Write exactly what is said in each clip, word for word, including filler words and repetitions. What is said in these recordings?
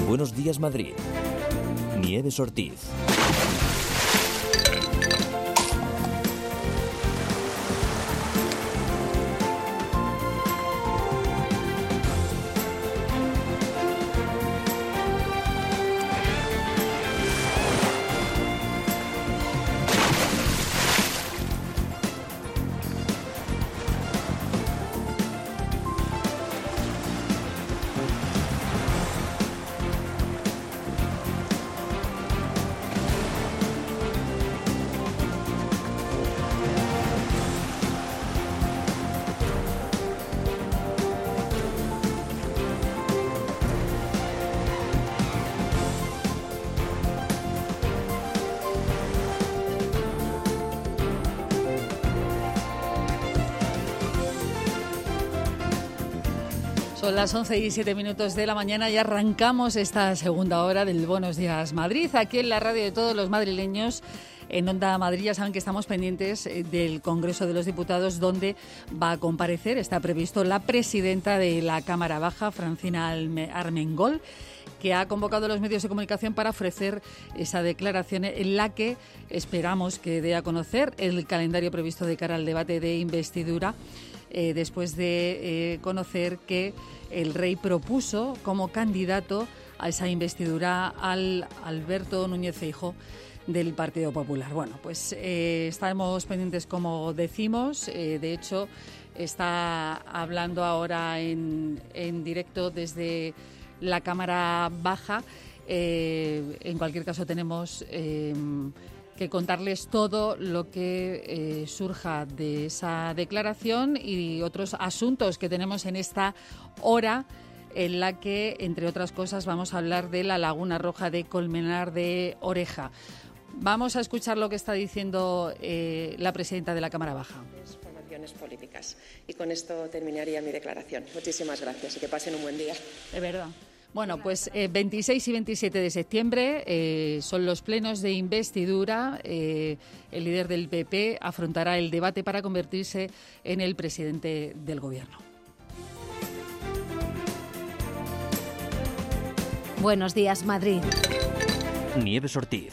Buenos Días Madrid. Nieves Ortiz. Son las once y siete minutos de la mañana y arrancamos esta segunda hora del Buenos Días Madrid, aquí en la radio de todos los madrileños. En Onda Madrid ya saben que estamos pendientes del Congreso de los Diputados, donde va a comparecer, está previsto, la presidenta de la Cámara Baja, Francina Armengol, que ha convocado a los medios de comunicación para ofrecer esa declaración en la que esperamos que dé a conocer el calendario previsto de cara al debate de investidura, eh, después de eh, conocer que el rey propuso como candidato a esa investidura al Alberto Núñez Feijóo del Partido Popular. Bueno, pues eh, estamos pendientes, como decimos. Eh, de hecho, está hablando ahora en, en directo desde la Cámara Baja. Eh, en cualquier caso, tenemos eh, que contarles todo lo que eh, surja de esa declaración y otros asuntos que tenemos en esta hora, en la que, entre otras cosas, vamos a hablar de la Laguna Roja de Colmenar de Oreja. Vamos a escuchar lo que está diciendo eh, la presidenta de la Cámara Baja. Formaciones políticas. Y con esto terminaría mi declaración. Muchísimas gracias y que pasen un buen día. De verdad. Bueno, pues eh, veintiséis y veintisiete de septiembre eh, son los plenos de investidura. Eh, el líder del P P afrontará el debate para convertirse en el presidente del Gobierno. Buenos Días, Madrid. Nieves Ortiz.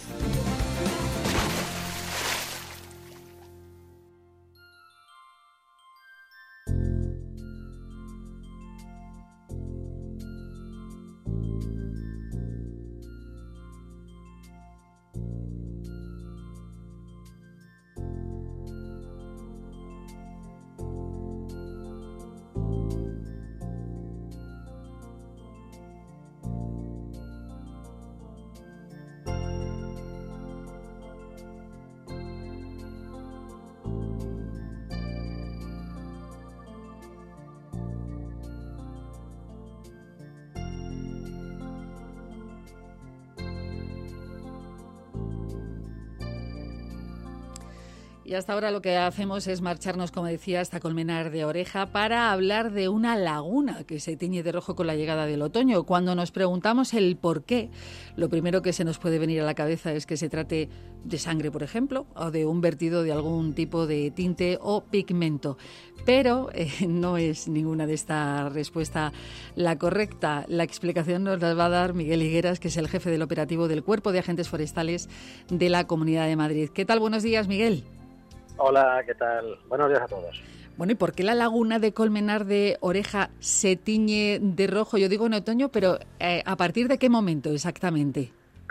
Y hasta ahora lo que hacemos es marcharnos, como decía, hasta Colmenar de Oreja para hablar de una laguna que se tiñe de rojo con la llegada del otoño. Cuando nos preguntamos el por qué, lo primero que se nos puede venir a la cabeza es que se trate de sangre, por ejemplo, o de un vertido de algún tipo de tinte o pigmento. Pero eh, no es ninguna de esta respuesta la correcta. La explicación nos la va a dar Miguel Higueras, que es el jefe del operativo del Cuerpo de Agentes Forestales de la Comunidad de Madrid. ¿Qué tal? Buenos días, Miguel. Hola, ¿qué tal? Buenos días a todos. Bueno, ¿y por qué la laguna de Colmenar de Oreja se tiñe de rojo? Yo digo en otoño, pero eh, ¿a partir de qué momento exactamente?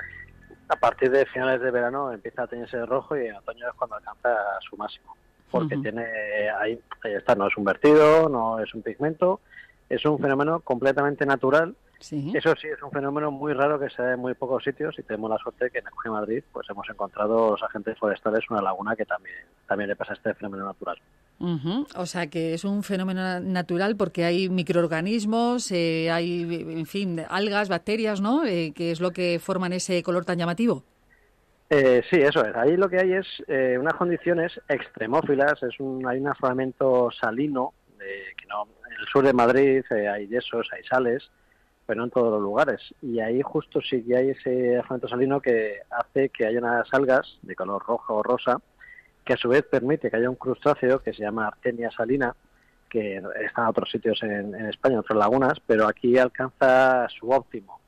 A partir de finales de verano empieza a teñirse de rojo y en otoño es cuando alcanza su máximo. Porque uh-huh. tiene ahí, ahí está, no es un vertido, no es un pigmento, es un fenómeno completamente natural. Sí. Eso sí, es un fenómeno muy raro que se da en muy pocos sitios y tenemos la suerte que en Acoge Madrid pues hemos encontrado los agentes forestales una laguna que también, también le pasa este fenómeno natural. Uh-huh. O sea que es un fenómeno natural porque hay microorganismos, eh, hay, en fin, algas, bacterias, ¿no? Eh, que es lo que forman ese color tan llamativo. Eh, sí, eso es. Ahí lo que hay es eh, unas condiciones extremófilas, es un, hay un afloramiento salino, eh, que no, en el sur de Madrid eh, hay yesos, hay sales, pero no en todos los lugares. Y ahí justo sí que hay ese afloramiento salino que hace que haya unas algas de color rojo o rosa, que a su vez permite que haya un crustáceo que se llama Artenia salina, que está en otros sitios en, en España, en otras lagunas, pero aquí alcanza su óptimo.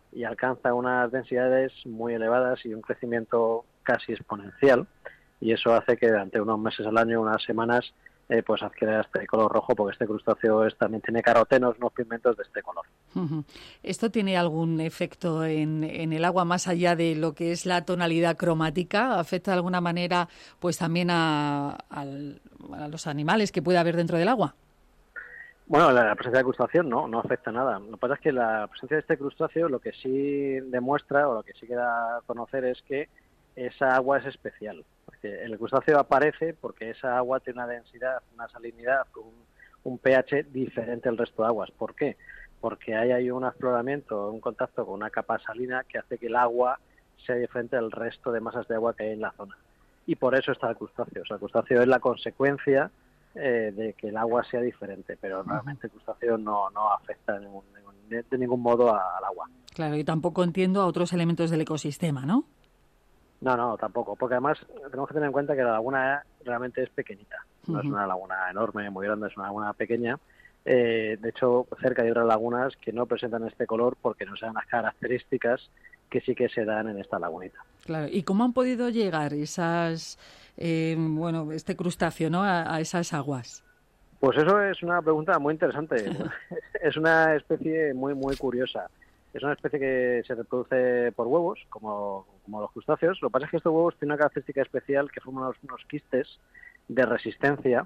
y alcanza unas densidades muy elevadas y un crecimiento casi exponencial, y eso hace que durante unos meses al año, unas semanas, eh, pues adquiera este color rojo, porque este crustáceo es, también tiene carotenos, unos pigmentos de este color. Uh-huh. ¿Esto tiene algún efecto en, en el agua más allá de lo que es la tonalidad cromática? ¿Afecta de alguna manera pues también a, a, a los animales que puede haber dentro del agua? Bueno, la presencia de crustáceo no, no afecta nada. Lo que pasa es que la presencia de este crustáceo lo que sí demuestra, o lo que sí queda a conocer, es que esa agua es especial. Porque el crustáceo aparece porque esa agua tiene una densidad, una salinidad, un, un pH diferente al resto de aguas. ¿Por qué? Porque ahí hay un afloramiento, un contacto con una capa salina que hace que el agua sea diferente al resto de masas de agua que hay en la zona. Y por eso está el crustáceo. O sea, el crustáceo es la consecuencia eh, de que el agua sea diferente, pero realmente el crustáceo no, no afecta de ningún, de, de ningún modo a, al agua. Claro, y tampoco entiendo a otros elementos del ecosistema, ¿no? No, no, tampoco, porque además tenemos que tener en cuenta que la laguna realmente es pequeñita. No uh-huh. es una laguna enorme, muy grande, es una laguna pequeña. Eh, de hecho, cerca hay otras lagunas que no presentan este color porque no se dan las características que sí que se dan en esta lagunita. Claro. ¿Y cómo han podido llegar esas, eh, bueno, este crustáceo, ¿no?, a, a esas aguas? Pues eso es una pregunta muy interesante. Es una especie muy, muy curiosa. Es una especie que se reproduce por huevos, como, como los crustáceos. Lo que pasa es que estos huevos tienen una característica especial, que forman unos, unos quistes de resistencia,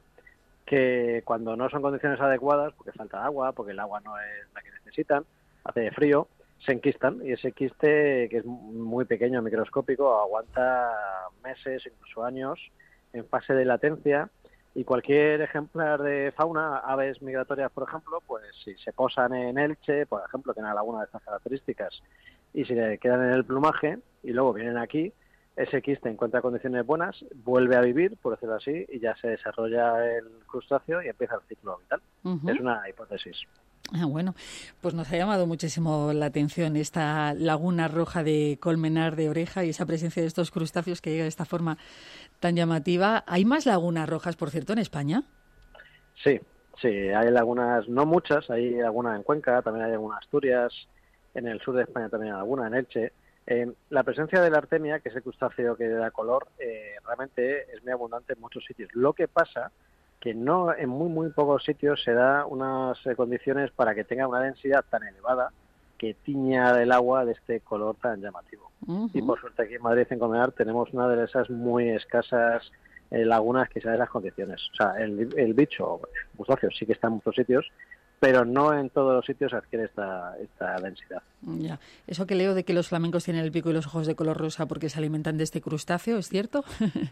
que cuando no son condiciones adecuadas, porque falta agua, porque el agua no es la que necesitan, hace frío, se enquistan, y ese quiste, que es muy pequeño, microscópico, aguanta meses, incluso años, en fase de latencia, y cualquier ejemplar de fauna, aves migratorias, por ejemplo, pues si se posan en Elche, por ejemplo, tienen alguna de estas características, y si le quedan en el plumaje, y luego vienen aquí, ese quiste encuentra condiciones buenas, vuelve a vivir, por decirlo así, y ya se desarrolla el crustáceo y empieza el ciclo vital. Uh-huh. Es una hipótesis. Ah, bueno, pues nos ha llamado muchísimo la atención esta laguna roja de Colmenar de Oreja y esa presencia de estos crustáceos que llega de esta forma tan llamativa. ¿Hay más lagunas rojas, por cierto, en España? Sí, sí, hay lagunas, no muchas, hay alguna en Cuenca, también hay alguna en Asturias, en el sur de España también hay alguna, en Elche. Eh, la presencia de la artemia, que es el crustáceo que da color, eh, realmente es muy abundante en muchos sitios. Lo que pasa que no en muy muy pocos sitios se da unas eh, condiciones para que tenga una densidad tan elevada que tiña el agua de este color tan llamativo. Uh-huh. Y por suerte aquí en Madrid, en Colmenar, tenemos una de esas muy escasas eh, lagunas que se da esas condiciones. O sea, el, el bicho, el crustáceo, sí que está en muchos sitios, pero no en todos los sitios adquiere esta, esta densidad. Ya. Eso que leo de que los flamencos tienen el pico y los ojos de color rosa porque se alimentan de este crustáceo, ¿es cierto?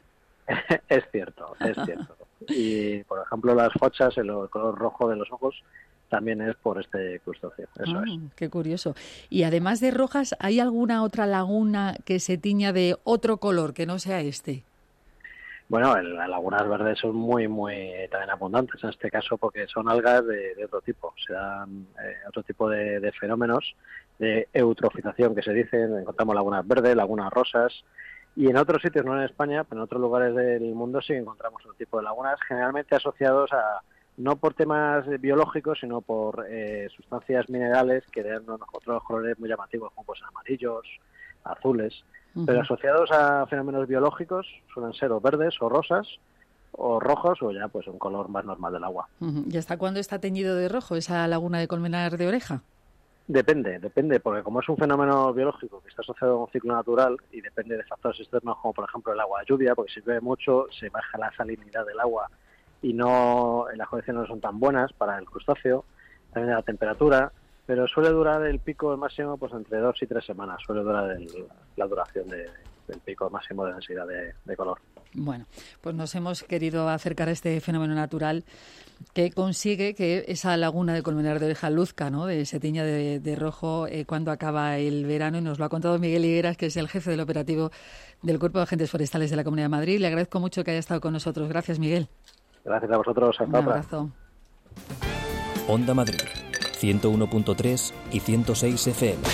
Es cierto, es cierto. Y, por ejemplo, las fochas, el color rojo de los ojos, también es por este crustáceo. Eso ah, es. Qué curioso. Y además de rojas, ¿hay alguna otra laguna que se tiña de otro color que no sea este? Bueno, las lagunas verdes son muy, muy también abundantes en este caso porque son algas de, de otro tipo. Se dan eh, otro tipo de, de fenómenos de eutrofización que se dicen. Encontramos lagunas verdes, lagunas rosas. Y en otros sitios, no en España, pero en otros lugares del mundo sí encontramos otro tipo de lagunas, generalmente asociados a, no por temas biológicos, sino por eh, sustancias minerales que dan otros colores muy llamativos, como pues amarillos, azules, uh-huh. pero asociados a fenómenos biológicos suelen ser o verdes o rosas, o rojos, o ya pues un color más normal del agua. Uh-huh. ¿Y hasta cuándo está teñido de rojo esa laguna de Colmenar de Oreja? Depende, depende, porque como es un fenómeno biológico que está asociado a un ciclo natural y depende de factores externos como por ejemplo el agua de lluvia, porque si llueve mucho se baja la salinidad del agua y no las condiciones no son tan buenas para el crustáceo, también de la temperatura, pero suele durar el pico máximo pues entre dos y tres semanas, suele durar el, la duración de, del pico máximo de densidad de, de color. Bueno, pues nos hemos querido acercar a este fenómeno natural que consigue que esa laguna de Colmenar de Oreja luzca, ¿no?, de se tiña de, de rojo eh, cuando acaba el verano, y nos lo ha contado Miguel Higueras, que es el jefe del operativo del Cuerpo de Agentes Forestales de la Comunidad de Madrid. Le agradezco mucho que haya estado con nosotros. Gracias, Miguel. Gracias a vosotros. Hasta Un abrazo. Onda Madrid, ciento uno punto tres y ciento seis F M.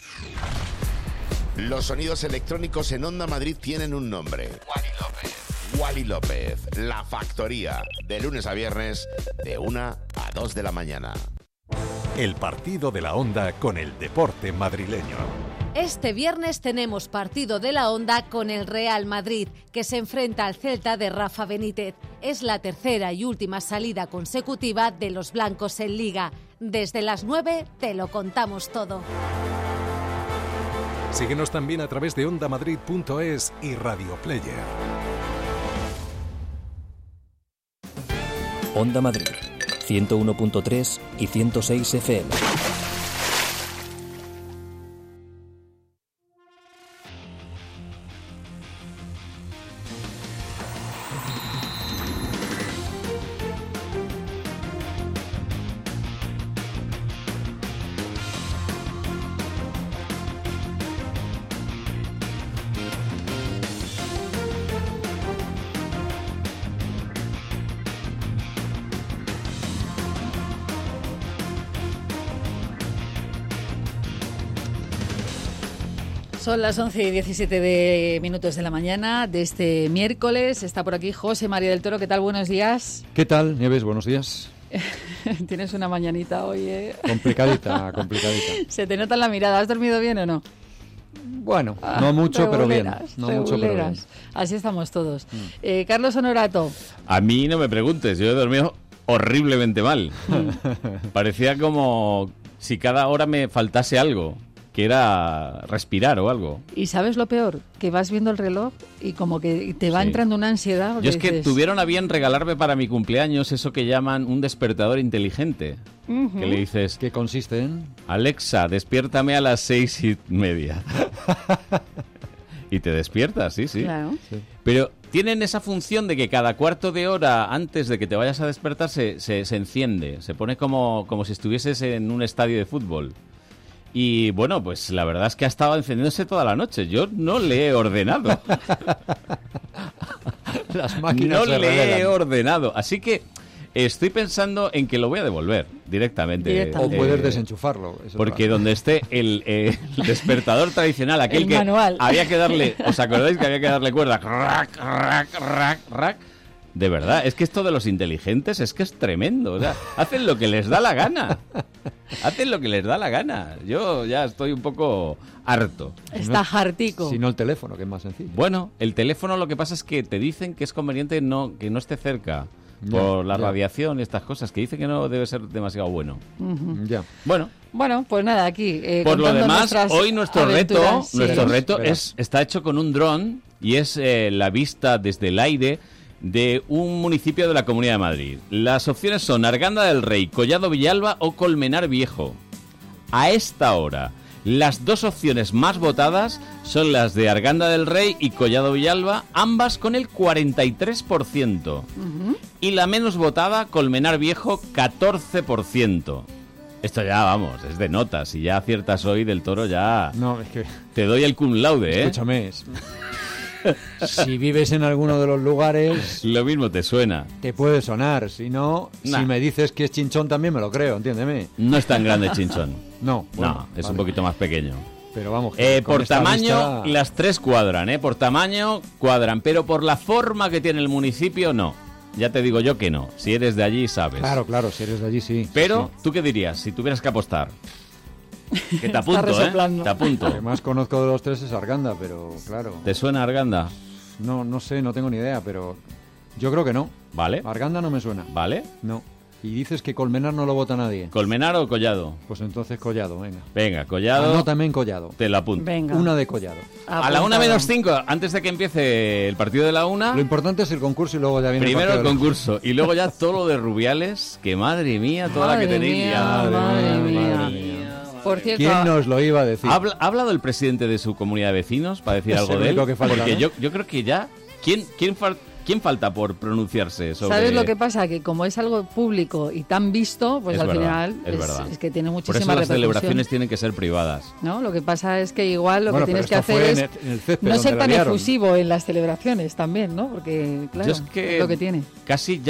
Los sonidos electrónicos en Onda Madrid tienen un nombre. Wally López. Wally López, La Factoría, de lunes a viernes, de una a dos de la mañana. El partido de la Onda con el deporte madrileño. Este viernes tenemos partido de la Onda con el Real Madrid, que se enfrenta al Celta de Rafa Benítez. Es la tercera y última salida consecutiva de los blancos en Liga. Desde las nueve te lo contamos todo. Síguenos también a través de onda madrid punto es y Radio Player. Onda Madrid, ciento uno punto tres y ciento seis F M. Son las once y diecisiete de minutos de la mañana de este miércoles. Está por aquí José María del Toro. ¿Qué tal? Buenos días. ¿Qué tal, Nieves? Buenos días. Tienes una mañanita hoy, ¿eh? Complicadita, complicadita. Se te nota en la mirada. ¿Has dormido bien o no? Bueno, Ah, no mucho, pero bien. reguleras, No mucho, pero bien. reguleras. Así estamos todos. Eh, Carlos Honorato. A mí no me preguntes, yo he dormido horriblemente mal. Parecía como si cada hora me faltase algo, que era respirar o algo. ¿Y sabes lo peor? Que vas viendo el reloj y como que te va Sí. entrando una ansiedad. porque Yo es que dices, tuvieron a bien regalarme para mi cumpleaños eso que llaman un despertador inteligente. Ujú. Que le dices, ¿Qué consiste en? Alexa, despiértame a las seis y media. Y te despiertas, sí, sí. Claro. Pero tienen esa función de que cada cuarto de hora antes de que te vayas a despertar se, se, se enciende. Se pone como, como si estuvieses en un estadio de fútbol. Y bueno, pues la verdad es que ha estado encendiéndose toda la noche. Yo no le he ordenado. Las máquinas no se le he revelan. ordenado. Así que estoy pensando en que lo voy a devolver directamente. Directamente. O puedes Eh, desenchufarlo. eso Porque claro. donde esté el, eh, el despertador tradicional, aquel El que manual. había que darle, ¿os acordáis que había que darle cuerda? Rac, rac, rac, rac. De verdad, es que esto de los inteligentes es que es tremendo. O sea, hacen lo que les da la gana. Hacen lo que les da la gana. Yo ya estoy un poco harto. Está hartico. Si no el teléfono, que es más sencillo. Bueno, el teléfono lo que pasa es que te dicen que es conveniente no que no esté cerca Ya, por la ya. radiación y estas cosas, que dicen que no debe ser demasiado bueno. Ujú. Ya. Bueno, Bueno, pues nada, aquí. eh, por lo contando demás, nuestras hoy nuestro reto, aventuras, sí. nuestro Verás, reto verás. es está hecho con un dron y es eh, la vista desde el aire de un municipio de la Comunidad de Madrid. Las opciones son Arganda del Rey, Collado Villalba o Colmenar Viejo. A esta hora, las dos opciones más votadas son las de Arganda del Rey y Collado Villalba, ambas con el cuarenta y tres por ciento. Ujú. Y la menos votada, Colmenar Viejo, catorce por ciento. Esto ya, vamos, es de notas. Si ya aciertas hoy del Toro, ya No, es que... te doy el cum laude, ¿eh? Escúchame. es- Si vives en alguno de los lugares, Lo mismo te suena. te puede sonar. Si no, Nah. si me dices que es Chinchón también me lo creo, entiéndeme. No es tan grande Chinchón. No, bueno, No, es vale. un poquito más pequeño. Pero vamos, que Eh, con por esta tamaño, vista- las tres cuadran, ¿eh? Por tamaño, cuadran. Pero por la forma que tiene el municipio, no. Ya te digo yo que no. Si eres de allí, sabes. Claro, claro, si eres de allí, sí. Pero, sí. ¿tú qué dirías si tuvieras que apostar? Que te Está apunto, ¿eh? resoplando. Te apunto. Lo que más conozco de los tres es Arganda, pero claro. ¿Te suena Arganda? No, no sé, no tengo ni idea, pero yo creo que no. ¿Vale? Arganda no me suena. ¿Vale? No. Y dices que Colmenar no lo vota nadie. ¿Colmenar o Collado? Pues entonces Collado, venga. Venga, Collado. Anótame en Collado. Te la apunto. Venga. Una de Collado. A la una menos cinco, antes de que empiece el partido de la una, Lo importante es el concurso y luego ya viene primero el partido de- concurso y luego ya todo lo de Rubiales, que madre mía, toda la que Madre tenéis mía, liada. madre mía. madre mía. Por cierto, ¿Quién nos lo iba a decir? ¿Ha habla- ha hablado el presidente de su comunidad de vecinos para decir Es algo el de él? único que falta, Porque ¿no? yo, yo creo que ya... ¿Quién, quién, fal- quién falta por pronunciarse sobre...? ¿sabes lo que pasa? Que como es algo público y tan visto, pues Es al verdad, final es es, verdad. es que tiene Por muchísima eso las repercusión, celebraciones tienen que ser privadas. ¿no? Lo que pasa es que igual lo Bueno, que pero tienes que esto hacer fue es en el- en el césped no donde ser la tan liaron. efusivo en las celebraciones también, ¿no? Porque, claro, Yo es que es lo que tiene. casi ya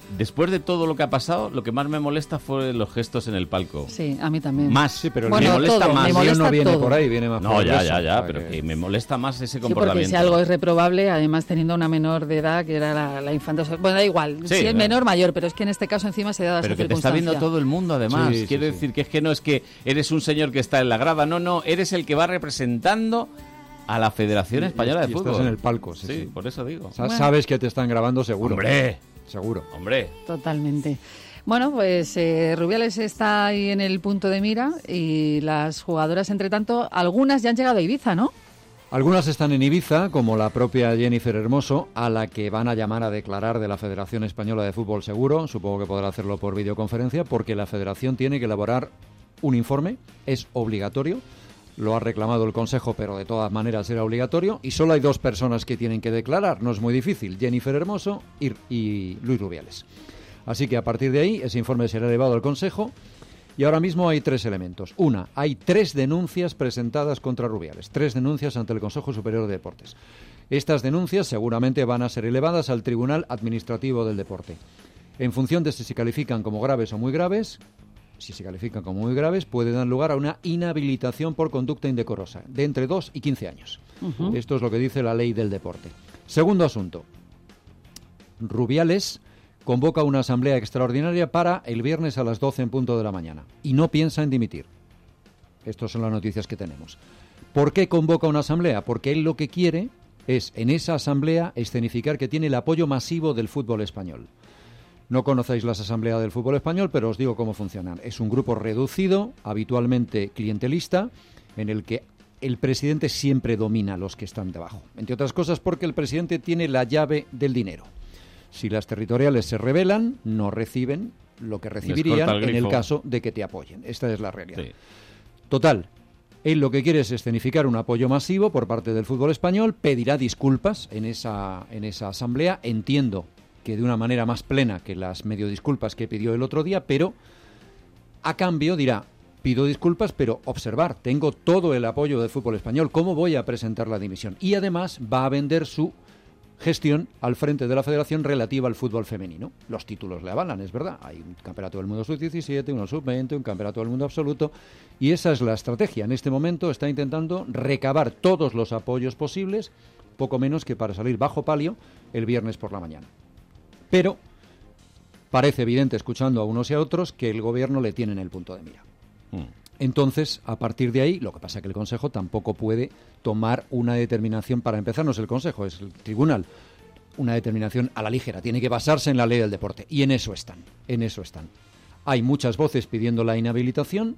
después de todo lo que ha pasado, lo que más me molesta fue los gestos en el palco. Sí, a mí también. Más, sí, pero bueno, me molesta todo, más. Me molesta no viene todo. por ahí, viene más No, por ya, eso, ya, ya, que... pero que me molesta más ese Sí, comportamiento. porque si algo es reprobable, además teniendo una menor de edad, que era la, la infanta. Bueno, da igual, Sí, si es claro. menor, mayor, pero es que en este caso encima se da esa Pero que te está circunstancia. viendo todo el mundo, además. Sí, sí, Quiero sí. decir que es que no es que eres un señor que está en la grada, no, no, eres el que va representando a la Federación Y- Española y de estás Fútbol. en el palco, sí, Sí, sí. por eso digo. O sea, Bueno. sabes que te están grabando seguro. ¡Hombre! Seguro. ¡Hombre! Totalmente. Bueno, pues eh, Rubiales está ahí en el punto de mira y las jugadoras, entre tanto, algunas ya han llegado a Ibiza, ¿no? Algunas están en Ibiza, como la propia Jennifer Hermoso, a la que van a llamar a declarar de la Federación Española de Fútbol seguro. Supongo que podrá hacerlo por videoconferencia, porque la Federación tiene que elaborar un informe, es obligatorio. Lo ha reclamado el Consejo, pero de todas maneras era obligatorio. Y solo hay dos personas que tienen que declarar, no es muy difícil, Jennifer Hermoso y, y Luis Rubiales. Así que a partir de ahí, ese informe será elevado al Consejo. Y ahora mismo hay tres elementos. Una, hay tres denuncias presentadas contra Rubiales. Tres denuncias ante el Consejo Superior de Deportes. Estas denuncias seguramente van a ser elevadas al Tribunal Administrativo del Deporte. En función de si se califican como graves o muy graves, si se califican como muy graves, puede dar lugar a una inhabilitación por conducta indecorosa, de entre dos y quince años. Uh-huh. Esto es lo que dice la ley del deporte. Segundo asunto. Rubiales convoca una asamblea extraordinaria para el viernes a las doce en punto de la mañana y no piensa en dimitir. Estas son las noticias que tenemos. ¿Por qué convoca una asamblea? Porque él lo que quiere es, en esa asamblea, escenificar que tiene el apoyo masivo del fútbol español. No conocéis las asambleas del fútbol español, pero os digo cómo funcionan. Es un grupo reducido, habitualmente clientelista, en el que el presidente siempre domina a los que están debajo. Entre otras cosas porque el presidente tiene la llave del dinero. Si las territoriales se rebelan, no reciben lo que recibirían el en el grifo. caso de que te apoyen. Esta es la realidad. Sí. Total, él lo que quiere es escenificar un apoyo masivo por parte del fútbol español, pedirá disculpas en esa, en esa asamblea, entiendo que de una manera más plena que las medio disculpas que pidió el otro día, pero a cambio dirá, pido disculpas, pero observar, tengo todo el apoyo del fútbol español, ¿cómo voy a presentar la dimisión? Y además va a vender su gestión al frente de la Federación relativa al fútbol femenino. Los títulos le avalan, es verdad. Hay un Campeonato del Mundo sub diecisiete, uno sub veinte, un Campeonato del Mundo absoluto, y esa es la estrategia. En este momento está intentando recabar todos los apoyos posibles, poco menos que para salir bajo palio el viernes por la mañana. Pero parece evidente, escuchando a unos y a otros, que el gobierno le tiene en el punto de mira. Mm. Entonces, a partir de ahí, lo que pasa es que el Consejo tampoco puede tomar una determinación, para empezar, no es el Consejo, es el Tribunal, una determinación a la ligera, tiene que basarse en la ley del deporte, y en eso están, en eso están. Hay muchas voces pidiendo la inhabilitación,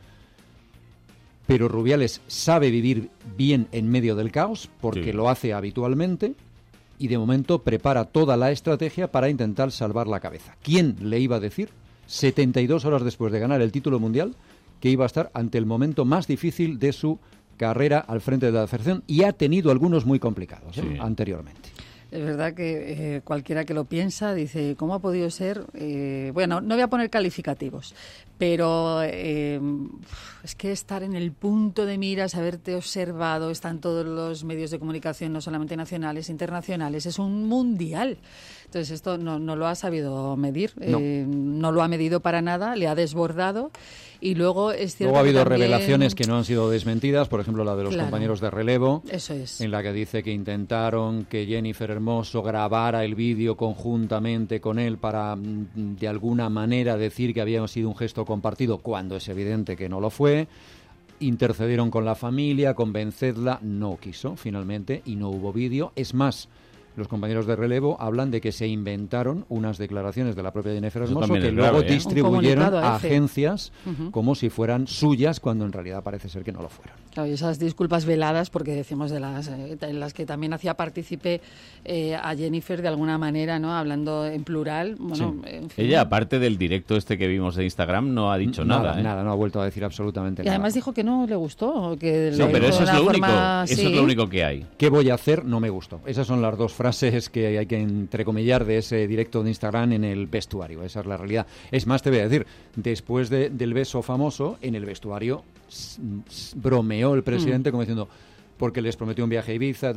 pero Rubiales sabe vivir bien en medio del caos, porque Sí. lo hace habitualmente, y de momento prepara toda la estrategia para intentar salvar la cabeza. ¿Quién le iba a decir, setenta y dos horas después de ganar el título mundial, que iba a estar ante el momento más difícil de su carrera al frente de la federación? Y ha tenido algunos muy complicados, ¿eh? Sí. anteriormente. Es verdad que eh, cualquiera que lo piensa dice, ¿cómo ha podido ser? Eh, bueno, no voy a poner calificativos, pero eh, es que estar en el punto de mira, haberte observado, están todos los medios de comunicación, no solamente nacionales, internacionales, es un mundial. Entonces esto no, no lo ha sabido medir, No. eh, no lo ha medido para nada, le ha desbordado. Y luego es cierto Luego ha habido que también- revelaciones que no han sido desmentidas, por ejemplo la de los Claro. compañeros de relevo, Eso es. en la que dice que intentaron que Jennifer Hermoso grabara el vídeo conjuntamente con él para mm, de alguna manera decir que había sido un gesto compartido, cuando es evidente que no lo fue. Intercedieron con la familia, convencedla, no quiso finalmente y no hubo vídeo. Es más, los compañeros de relevo hablan de que se inventaron unas declaraciones de la propia Jennifer Eso Hermoso también que es luego grave, ¿eh? distribuyeron Un comunicado a F. agencias Ujú. como si fueran suyas, cuando en realidad parece ser que no lo fueron. Claro, y esas disculpas veladas, porque decimos de las eh, en las que también hacía partícipe eh, a Jennifer de alguna manera, ¿no? Hablando en plural. Bueno, Sí. en fin. Ella, aparte del directo este que vimos de Instagram, no ha dicho nada. ¿eh? Nada, no ha vuelto a decir absolutamente Y nada. además dijo que no le gustó. Que No, le pero dijo eso de es lo una único. forma Eso así. es lo único que hay. ¿Qué voy a hacer? No me gustó. Esas son las dos frases que hay que entrecomillar de ese directo de Instagram en el vestuario. Esa es la realidad. Es más, te voy a decir, después de- del beso famoso, en el vestuario s- s- bromeó el presidente como diciendo, porque les prometió un viaje a Ibiza, tal.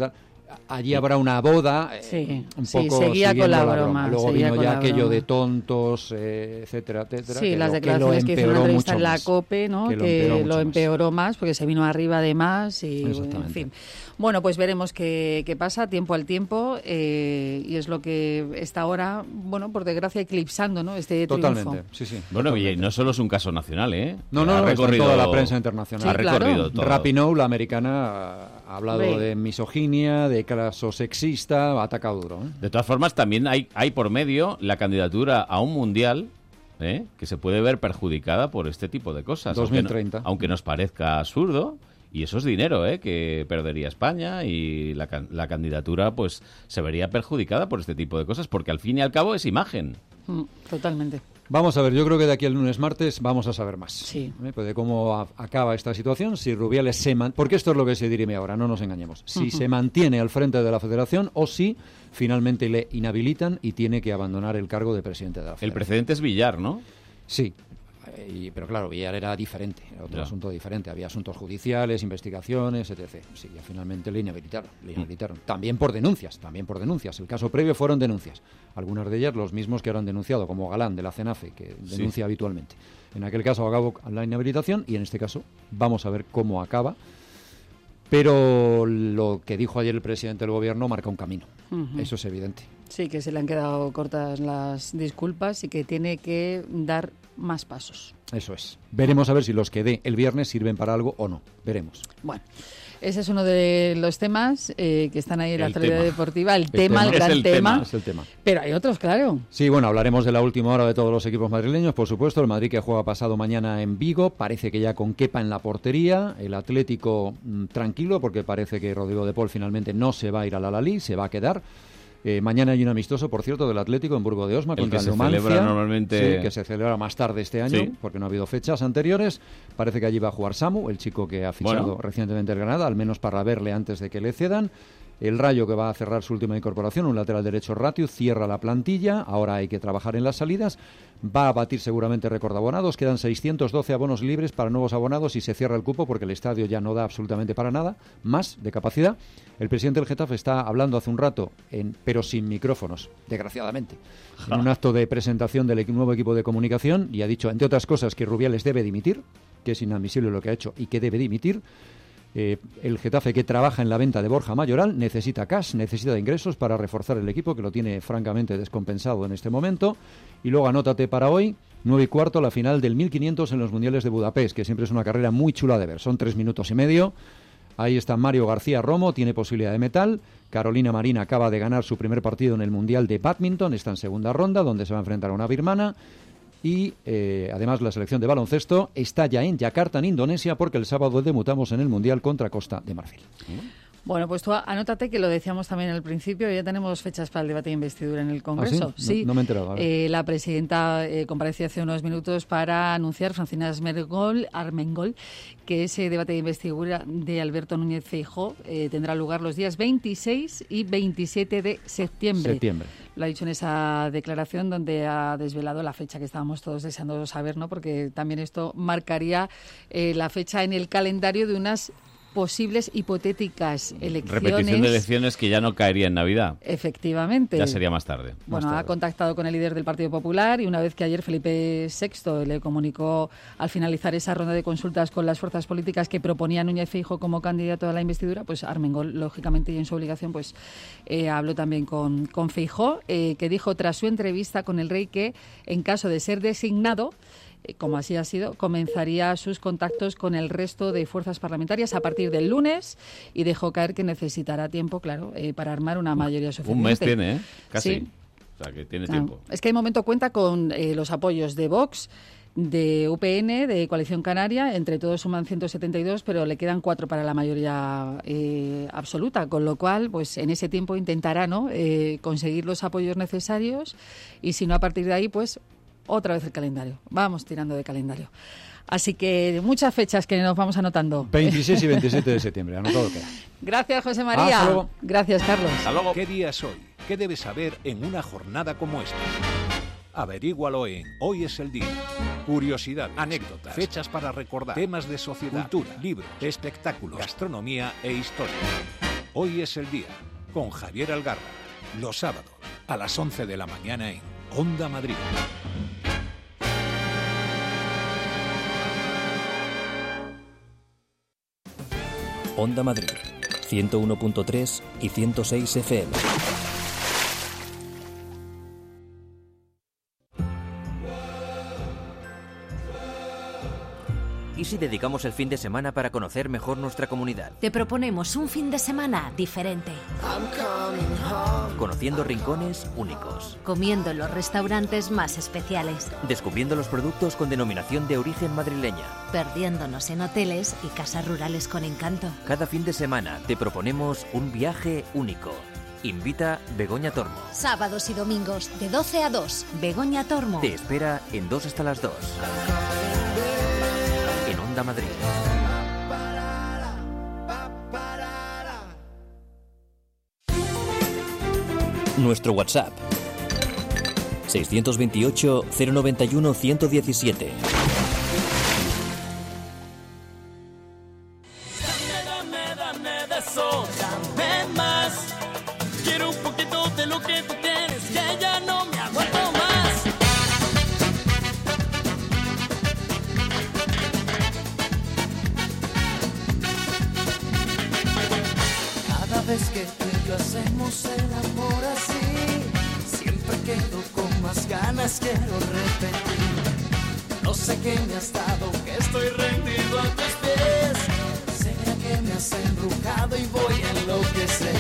allí habrá una boda, eh, sí, un sí, poco seguía con la, la broma. broma. Luego seguía vino ya aquello broma. de tontos, eh, etcétera, etcétera. Sí, que las lo, declaraciones que, que hizo en una entrevista en la más, COPE, ¿no? que lo que empeoró, lo empeoró más. más porque se vino arriba de más y, en fin. Bueno, pues veremos qué, qué pasa, tiempo al tiempo, eh, y es lo que está ahora, bueno, por desgracia, eclipsando, ¿no? Este Totalmente, triunfo. sí, sí. Bueno, totalmente. y no solo es un caso nacional, ¿eh? No, no, ha no, recorrido toda la prensa internacional. Sí, ha recorrido claro. todo. Rapinoe, la americana, ha hablado Ve. de misoginia, de caso sexista, ha atacado duro. ¿eh? De todas formas, también hay, hay por medio la candidatura a un mundial, ¿eh? que se puede ver perjudicada por este tipo de cosas. dos mil treinta. Aunque, no, aunque nos parezca absurdo. Y eso es dinero, ¿eh? que perdería España, y la, la candidatura pues se vería perjudicada por este tipo de cosas, porque al fin y al cabo es imagen. Mm, totalmente. Vamos a ver, yo creo que de aquí al lunes martes vamos a saber más. Sí. ¿eh? Pues de cómo a, acaba esta situación, si Rubiales se man... porque esto es lo que se dirime ahora, no nos engañemos. Si Uh-huh. se mantiene al frente de la Federación o si finalmente le inhabilitan y tiene que abandonar el cargo de presidente de la Federación. El precedente es Villar, ¿no? Sí. Y, pero claro, Villar era diferente, era otro Ya. asunto diferente. Había asuntos judiciales, investigaciones, etcétera. Sí, ya finalmente le inhabilitaron, le inhabilitaron. Mm. También por denuncias, también por denuncias. El caso previo fueron denuncias. Algunas de ellas los mismos que ahora han denunciado, como Galán de la CENAFE, que denuncia sí. habitualmente. En aquel caso acabó la inhabilitación y en este caso vamos a ver cómo acaba. Pero lo que dijo ayer el presidente del gobierno marca un camino. Uh-huh. Eso es evidente. Sí, que se le han quedado cortas las disculpas y que tiene que dar más pasos. Eso es. Veremos a ver si los que dé el viernes sirven para algo o no. Veremos. Bueno, ese es uno de los temas eh, que están ahí en la actualidad deportiva. El, el tema, tema, el gran es el tema. tema. Es el tema. Pero hay otros, claro. Sí, bueno, hablaremos de la última hora de todos los equipos madrileños, por supuesto. El Madrid que juega pasado mañana en Vigo. Parece que ya con Kepa en la portería. El Atlético mmm, tranquilo, porque parece que Rodrigo de Paul finalmente no se va a ir al Al-Ahly, se va a quedar. Eh, mañana hay un amistoso, por cierto, del Atlético en Burgo de Osma el contra que el Numancia. Se celebra normalmente... Sí, que se celebra más tarde este año, sí. porque no ha habido fechas anteriores. Parece que allí va a jugar Samu, el chico que ha fichado bueno. recientemente el Granada, al menos para verle antes de que le cedan. El Rayo, que va a cerrar su última incorporación, un lateral derecho Ratio, cierra la plantilla. Ahora hay que trabajar en las salidas. Va a batir seguramente récord de abonados. Quedan seiscientos doce abonos libres para nuevos abonados y se cierra el cupo porque el estadio ya no da absolutamente para nada más de capacidad. El presidente del Getafe está hablando hace un rato, en, pero sin micrófonos, desgraciadamente, ja. en un acto de presentación del nuevo equipo de comunicación, y ha dicho, entre otras cosas, que Rubiales debe dimitir, que es inadmisible lo que ha hecho y que debe dimitir. Eh, el Getafe, que trabaja en la venta de Borja Mayoral, necesita cash, necesita ingresos para reforzar el equipo, que lo tiene francamente descompensado en este momento. Y luego anótate para hoy, nueve y cuarto, la final del mil quinientos en los Mundiales de Budapest, que siempre es una carrera muy chula de ver. Son tres minutos y medio. Ahí está Mario García Romo, tiene posibilidad de metal. Carolina Marín acaba de ganar su primer partido en el Mundial de Badminton, está en segunda ronda, donde se va a enfrentar a una birmana. Y eh, además la selección de baloncesto está ya en Yakarta, en Indonesia, porque el sábado debutamos en el Mundial contra Costa de Marfil. Bueno, pues tú anótate que lo decíamos también al principio, ya tenemos fechas para el debate de investidura en el Congreso. ¿Ah, sí? Sí. No, no me he enterado. Eh, la presidenta eh, compareció hace unos minutos para anunciar, Francina Armengol, Armengol, que ese debate de investidura de Alberto Núñez Feijóo eh, tendrá lugar los días veintiséis y veintisiete de septiembre. Septiembre. Lo ha dicho en esa declaración donde ha desvelado la fecha que estábamos todos deseando saber, ¿no? Porque también esto marcaría eh, la fecha en el calendario de unas posibles hipotéticas elecciones. Repetición de elecciones que ya no caería en Navidad. Efectivamente. Ya sería más tarde. Bueno, más tarde. Ha contactado con el líder del Partido Popular y una vez que ayer Felipe sexto le comunicó al finalizar esa ronda de consultas con las fuerzas políticas que proponía Núñez Feijóo como candidato a la investidura, pues Armengol, lógicamente y en su obligación, pues eh, habló también con, con Feijóo, eh, que dijo tras su entrevista con el rey que en caso de ser designado, como así ha sido, comenzaría sus contactos con el resto de fuerzas parlamentarias a partir del lunes y dejó caer que necesitará tiempo, claro, eh, para armar una mayoría suficiente. Un mes tiene, ¿eh? Casi. Sí. O sea, que tiene Ah, tiempo. es que de momento cuenta con eh, los apoyos de Vox, de U P N, de Coalición Canaria, entre todos suman ciento setenta y dos, pero le quedan cuatro para la mayoría eh, absoluta, con lo cual, pues en ese tiempo intentará, ¿no?, eh, conseguir los apoyos necesarios y si no, a partir de ahí, pues otra vez el calendario. Vamos tirando de calendario. Así que muchas fechas que nos vamos anotando. veintiséis y veintisiete de septiembre, anotado queda. Gracias, José María. Hasta luego. Gracias, Carlos. Hasta luego. ¿Qué día es hoy? ¿Qué debes saber en una jornada como esta? Averígualo en Hoy es el Día. Curiosidades, anécdotas, fechas para recordar, temas de sociedad, cultura, libros, espectáculos, gastronomía e historia. Hoy es el Día. con Javier Algarra. Los sábados a las once de la mañana en Onda Madrid. Onda Madrid, ciento uno punto tres y ciento seis F M. ¿Y si dedicamos el fin de semana para conocer mejor nuestra comunidad? Te proponemos un fin de semana diferente. Conociendo rincones únicos. Comiendo en los restaurantes más especiales. Descubriendo los productos con denominación de origen madrileña. Perdiéndonos en hoteles y casas rurales con encanto. Cada fin de semana te proponemos un viaje único. Invita Begoña Tormo. Sábados y domingos de doce a dos. Begoña Tormo. Te espera en dos hasta las dos. En Onda Madrid. Nuestro WhatsApp seiscientos veintiocho, cero noventa y uno, ciento diecisiete. Dame, dame de eso, dame más. Quiero un poquito de lo que tú tienes, que ya no me aguanto más. Cada vez que tú y yo hacemos el amor así, siempre quedo con más ganas, quiero repetir. No sé qué me has dado, que estoy rendido a tus pies. Será que me has embrujado y voy a enloquecer.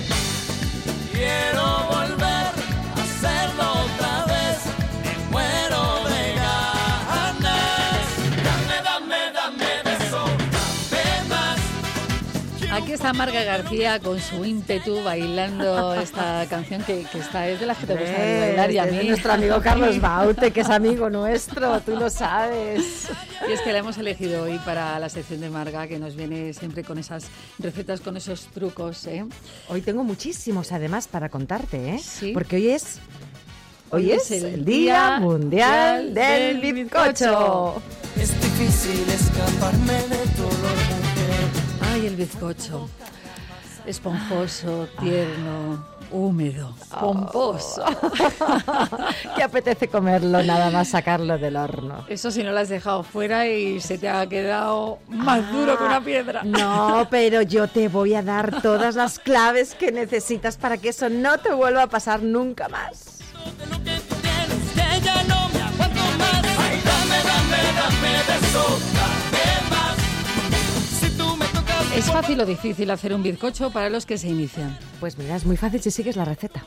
Quiero volver a hacerlo otra vez, me muero de ganas. Dame, dame, dame de eso, dame más. Aquí está Marga García con su ímpetu bailando esta canción que, que está, es de las que te gusta Eh, bailar y a es mí. de nuestro amigo Carlos Baute, que es amigo nuestro, tú lo sabes. Y es que la hemos elegido hoy para la sección de Marga, que nos viene siempre con esas recetas, con esos trucos, ¿eh? Hoy tengo muchísimos además para contarte, ¿eh? Sí. Porque hoy es... Hoy, es el Día Mundial del Bizcocho. Es difícil escaparme de tu olor, mujer. Ay, el bizcocho. Esponjoso, tierno, húmedo, pomposo. Que apetece comerlo, nada más sacarlo del horno. Eso si no lo has dejado fuera y se te ha quedado más duro que una piedra. No, pero yo te voy a dar todas las claves que necesitas para que eso no te vuelva a pasar nunca más. Que ya no me aguanto más. Ay, dame, dame, dame de eso, dame más. Si tú me tocas... ¿Es fácil o difícil hacer un bizcocho para los que se inician? Pues mira, es muy fácil si sigues la receta.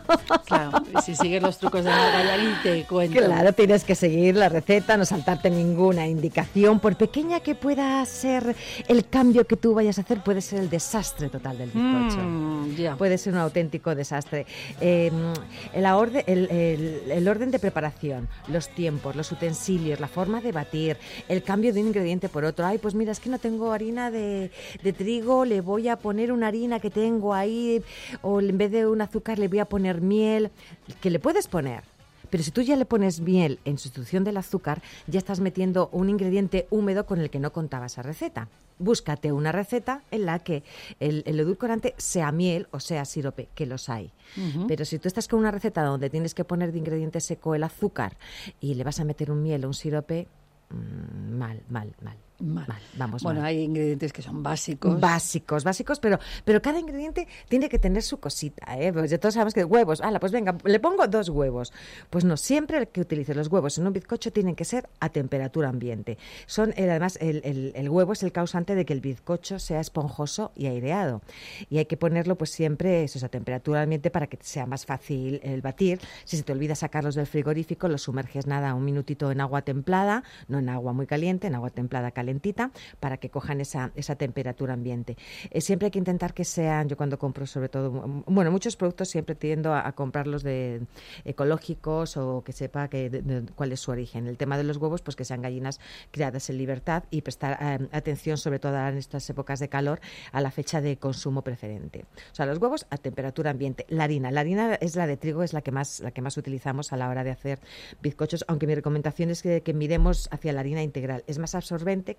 Claro, y si sigues los trucos de Marga, ya ni te cuento. Claro, tienes que seguir la receta, no saltarte ninguna indicación. Por pequeña que pueda ser el cambio que tú vayas a hacer, puede ser el desastre total del bizcocho. Mm, ya. Puede ser un auténtico desastre. Eh, el, orde, el, el, el orden de preparación, los tiempos, los utensilios, la forma de batir, el cambio de un ingrediente por otro. Ay, pues mira, es que no tengo harina de, de trigo, le voy a poner una harina que tengo ahí, o en vez de un azúcar le voy a poner miel, que le puedes poner. Pero si tú ya le pones miel en sustitución del azúcar, ya estás metiendo un ingrediente húmedo con el que no contaba esa receta. Búscate una receta en la que el, el edulcorante sea miel o sea sirope, que los hay. Uh-huh. Pero si tú estás con una receta donde tienes que poner de ingrediente seco el azúcar y le vas a meter un miel o un sirope, mmm, mal, mal, mal. Mal. Mal, vamos bueno, mal. hay ingredientes que son básicos. Básicos, básicos, pero, pero cada ingrediente tiene que tener su cosita, ¿eh? Pues ya todos sabemos que huevos, ala, pues venga, le pongo dos huevos. Pues no, siempre el que utilice los huevos en un bizcocho tienen que ser a temperatura ambiente. Son, el, además, el, el, el huevo es el causante de que el bizcocho sea esponjoso y aireado. Y hay que ponerlo pues siempre eso, a temperatura ambiente para que sea más fácil el batir. Si se te olvida sacarlos del frigorífico, los sumerges nada, un minutito en agua templada, no en agua muy caliente, en agua templada caliente, para que cojan esa, esa temperatura ambiente. Eh, siempre hay que intentar que sean, yo cuando compro sobre todo, bueno, muchos productos siempre tiendo a, a comprarlos de ecológicos o que sepa que de, de, cuál es su origen. El tema de los huevos, pues que sean gallinas criadas en libertad y prestar eh, atención, sobre todo en estas épocas de calor, a la fecha de consumo preferente. O sea, los huevos a temperatura ambiente. La harina, la harina es la de trigo, es la que más, la que más utilizamos a la hora de hacer bizcochos, aunque mi recomendación es que, que miremos hacia la harina integral. Es más absorbente,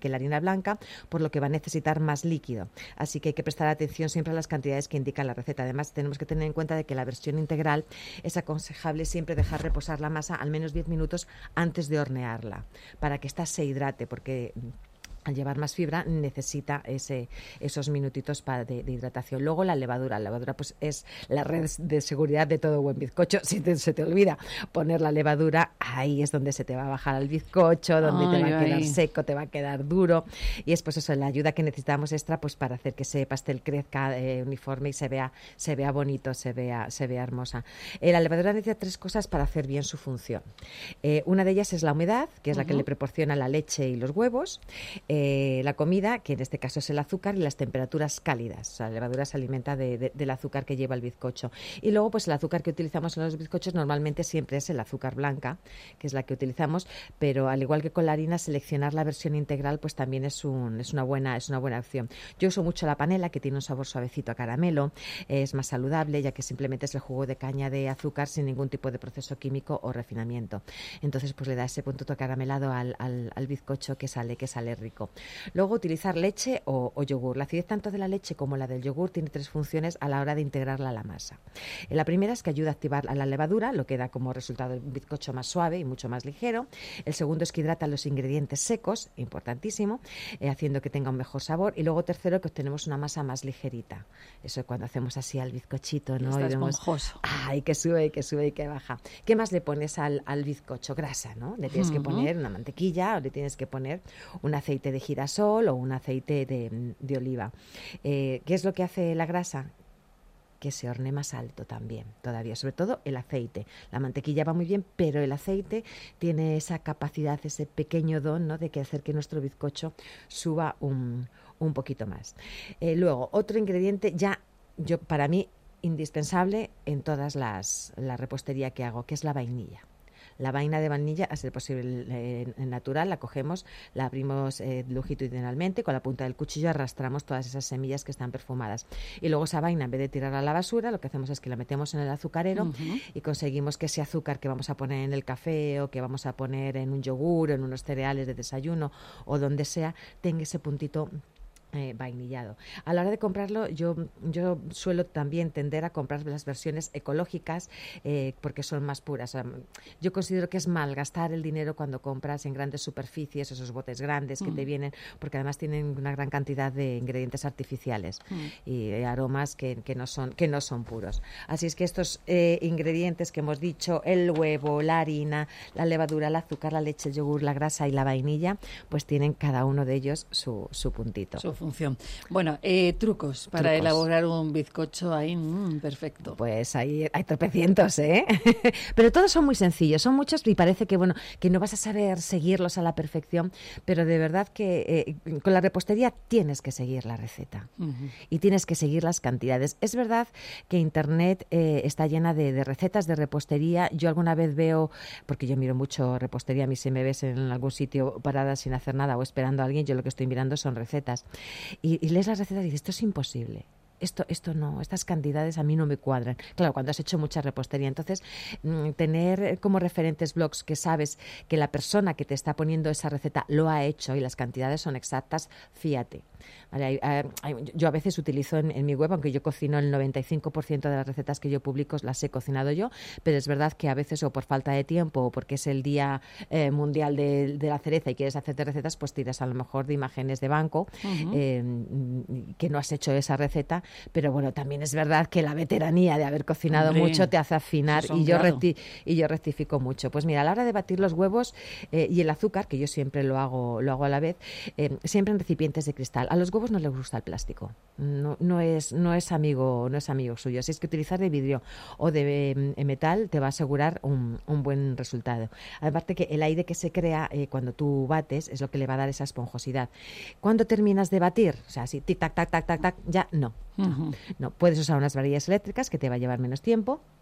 que la harina blanca, por lo que va a necesitar más líquido. Así que hay que prestar atención siempre a las cantidades que indica la receta. Además, tenemos que tener en cuenta de que la versión integral es aconsejable siempre dejar reposar la masa al menos diez minutos antes de hornearla, para que ésta se hidrate, porque al llevar más fibra necesita ese, esos minutitos para de, de hidratación. Luego la levadura. La levadura pues es la red de seguridad de todo buen bizcocho. Si te, se te olvida poner la levadura, ahí es donde se te va a bajar el bizcocho, donde ay, te va a quedar ay. seco, te va a quedar duro. Y es pues eso, la ayuda que necesitamos extra pues para hacer que ese pastel crezca eh, uniforme y se vea, se vea bonito, se vea, se vea hermosa. Eh, la levadura necesita tres cosas para hacer bien su función. Eh, una de ellas es la humedad, que es uh-huh. la que le proporciona la leche y los huevos. Eh, la comida, que en este caso es el azúcar, y las temperaturas cálidas. O sea, la levadura se alimenta de, de, del azúcar que lleva el bizcocho. Y luego, pues el azúcar que utilizamos en los bizcochos normalmente siempre es el azúcar blanca, que es la que utilizamos, pero al igual que con la harina, seleccionar la versión integral pues también es, un, es, una, buena, es una buena opción. Yo uso mucho la panela, que tiene un sabor suavecito a caramelo, eh, es más saludable, ya que simplemente es el jugo de caña de azúcar sin ningún tipo de proceso químico o refinamiento. Entonces, pues le da ese puntito caramelado al, al, al bizcocho que sale, que sale rico. Luego, utilizar leche o, o yogur. La acidez tanto de la leche como la del yogur tiene tres funciones a la hora de integrarla a la masa. La primera es que ayuda a activar a la levadura, lo que da como resultado un bizcocho más suave y mucho más ligero. El segundo es que hidrata los ingredientes secos, importantísimo, eh, haciendo que tenga un mejor sabor. Y luego, tercero, que obtenemos una masa más ligerita. Eso es cuando hacemos así al bizcochito, ¿no? Está y vemos, esponjoso. ¡ay, que sube, que sube y que baja! ¿Qué más le pones al, al bizcocho? Grasa, ¿no? Le tienes uh-huh. que poner una mantequilla o le tienes que poner un aceite de girasol o un aceite de, de oliva. Eh, ¿Qué es lo que hace la grasa? Que se horne más alto también, todavía, sobre todo el aceite. La mantequilla va muy bien, pero el aceite tiene esa capacidad, ese pequeño don, ¿no?, de que hacer que nuestro bizcocho suba un, un poquito más. Eh, luego, otro ingrediente ya, yo para mí, indispensable en todas las la repostería que hago, que es la vainilla. La vaina de vainilla, a ser posible eh, natural, la cogemos, la abrimos eh, longitudinalmente, con la punta del cuchillo arrastramos todas esas semillas que están perfumadas. Y luego esa vaina, en vez de tirarla a la basura, lo que hacemos es que la metemos en el azucarero uh-huh. y conseguimos que ese azúcar que vamos a poner en el café o que vamos a poner en un yogur, en unos cereales de desayuno o donde sea, tenga ese puntito Eh, vainillado. A la hora de comprarlo, yo, yo suelo también tender a comprar las versiones ecológicas eh, porque son más puras. O sea, yo considero que es malgastar el dinero cuando compras en grandes superficies, esos botes grandes que mm. te vienen, porque además tienen una gran cantidad de ingredientes artificiales mm. y eh, aromas que, que, no son, que no son puros. Así es que estos eh, ingredientes que hemos dicho, el huevo, la harina, la levadura, el azúcar, la leche, el yogur, la grasa y la vainilla, pues tienen cada uno de ellos su, su puntito. Su función. Bueno, eh, trucos para trucos. elaborar un bizcocho ahí, mmm, perfecto. Pues ahí hay tropecientos, ¿eh? Pero todos son muy sencillos, son muchos y parece que, bueno, que no vas a saber seguirlos a la perfección, pero de verdad que eh, con la repostería tienes que seguir la receta uh-huh. y tienes que seguir las cantidades. Es verdad que Internet eh, está llena de, de recetas de repostería. Yo alguna vez veo, porque yo miro mucho repostería, a mí si me ves en algún sitio parada sin hacer nada o esperando a alguien, yo lo que estoy mirando son recetas. Y, y lees las recetas y dices, esto es imposible. Esto, esto no, estas cantidades a mí no me cuadran. Claro, cuando has hecho mucha repostería. Entonces, mmm, tener como referentes blogs que sabes que la persona que te está poniendo esa receta lo ha hecho y las cantidades son exactas, fíate. Vale, hay, hay, hay, yo a veces utilizo en, en mi web, aunque yo cocino el noventa y cinco por ciento de las recetas que yo publico las he cocinado yo, pero es verdad que a veces o por falta de tiempo o porque es el día eh, mundial de, de la cereza y quieres hacerte recetas, pues tiras a lo mejor de imágenes de banco uh-huh. eh, que no has hecho esa receta, pero bueno, también es verdad que la veteranía de haber cocinado Hombre, mucho te hace afinar y yo, claro. recti- y yo rectifico mucho. Pues mira, a la hora de batir los huevos eh, y el azúcar, que yo siempre lo hago, lo hago a la vez, eh, siempre en recipientes de cristal. A los huevos no les gusta el plástico, no, no, es, no, es amigo, no es amigo suyo, así es que utilizar de vidrio o de eh, metal te va a asegurar un, un buen resultado. Aparte que el aire que se crea eh, cuando tú bates es lo que le va a dar esa esponjosidad. ¿Cuándo terminas de batir? O sea, así, tic, tac, tac, tac, tac, tac, ya no. Uh-huh. No, puedes usar unas varillas eléctricas que te va a llevar menos tiempo.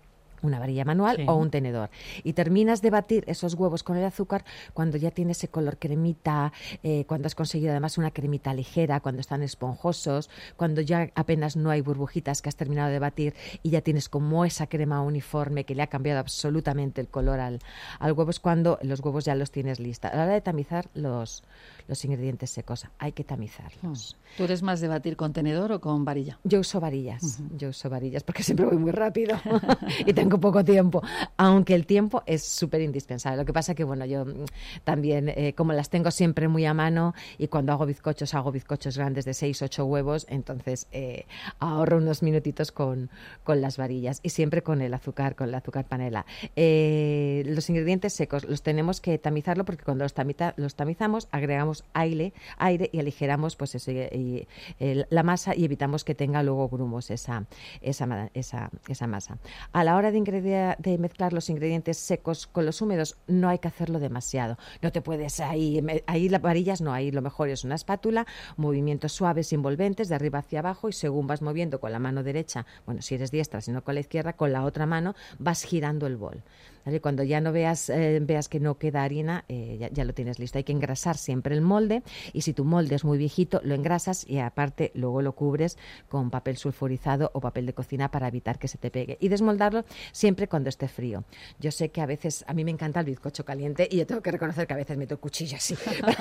una varilla manual sí. o un tenedor. Y terminas de batir esos huevos con el azúcar cuando ya tiene ese color cremita, eh, cuando has conseguido además una cremita ligera, cuando están esponjosos, cuando ya apenas no hay burbujitas que has terminado de batir y ya tienes como esa crema uniforme que le ha cambiado absolutamente el color al, al huevo, es cuando los huevos ya los tienes listos. A la hora de tamizar los, los ingredientes secos, hay que tamizarlos. ¿Tú eres más de batir con tenedor o con varilla? Yo uso varillas, uh-huh. yo uso varillas porque siempre voy muy rápido y tengo poco tiempo, aunque el tiempo es súper indispensable. Lo que pasa que, bueno, yo también, eh, como las tengo siempre muy a mano y cuando hago bizcochos, hago bizcochos grandes de seis, ocho huevos, entonces eh, ahorro unos minutitos con, con las varillas y siempre con el azúcar, con el azúcar panela. Eh, los ingredientes secos los tenemos que tamizarlo porque cuando los, tamiza, los tamizamos agregamos aire, aire y aligeramos pues eso, y, y, eh, la masa y evitamos que tenga luego grumos esa, esa, esa, esa masa. A la hora de, ingredi- de mezclar los ingredientes secos con los húmedos no hay que hacerlo demasiado. No te puedes ahí, ahí las varillas no, ahí lo mejor es una espátula, movimientos suaves, envolventes, de arriba hacia abajo y según vas moviendo con la mano derecha, bueno, si eres diestra, si no con la izquierda, con la otra mano vas girando el bol. ¿Vale? Cuando ya no veas, eh, veas que no queda harina, eh, ya, ya lo tienes listo. Hay que engrasar siempre el molde y si tu molde es muy viejito, lo engrasas y aparte luego lo cubres con papel sulfurizado o papel de cocina para evitar que se te pegue. Y desmoldarlo siempre cuando esté frío. Yo sé que a veces, a mí me encanta el bizcocho caliente y yo tengo que reconocer que a veces meto el cuchillo así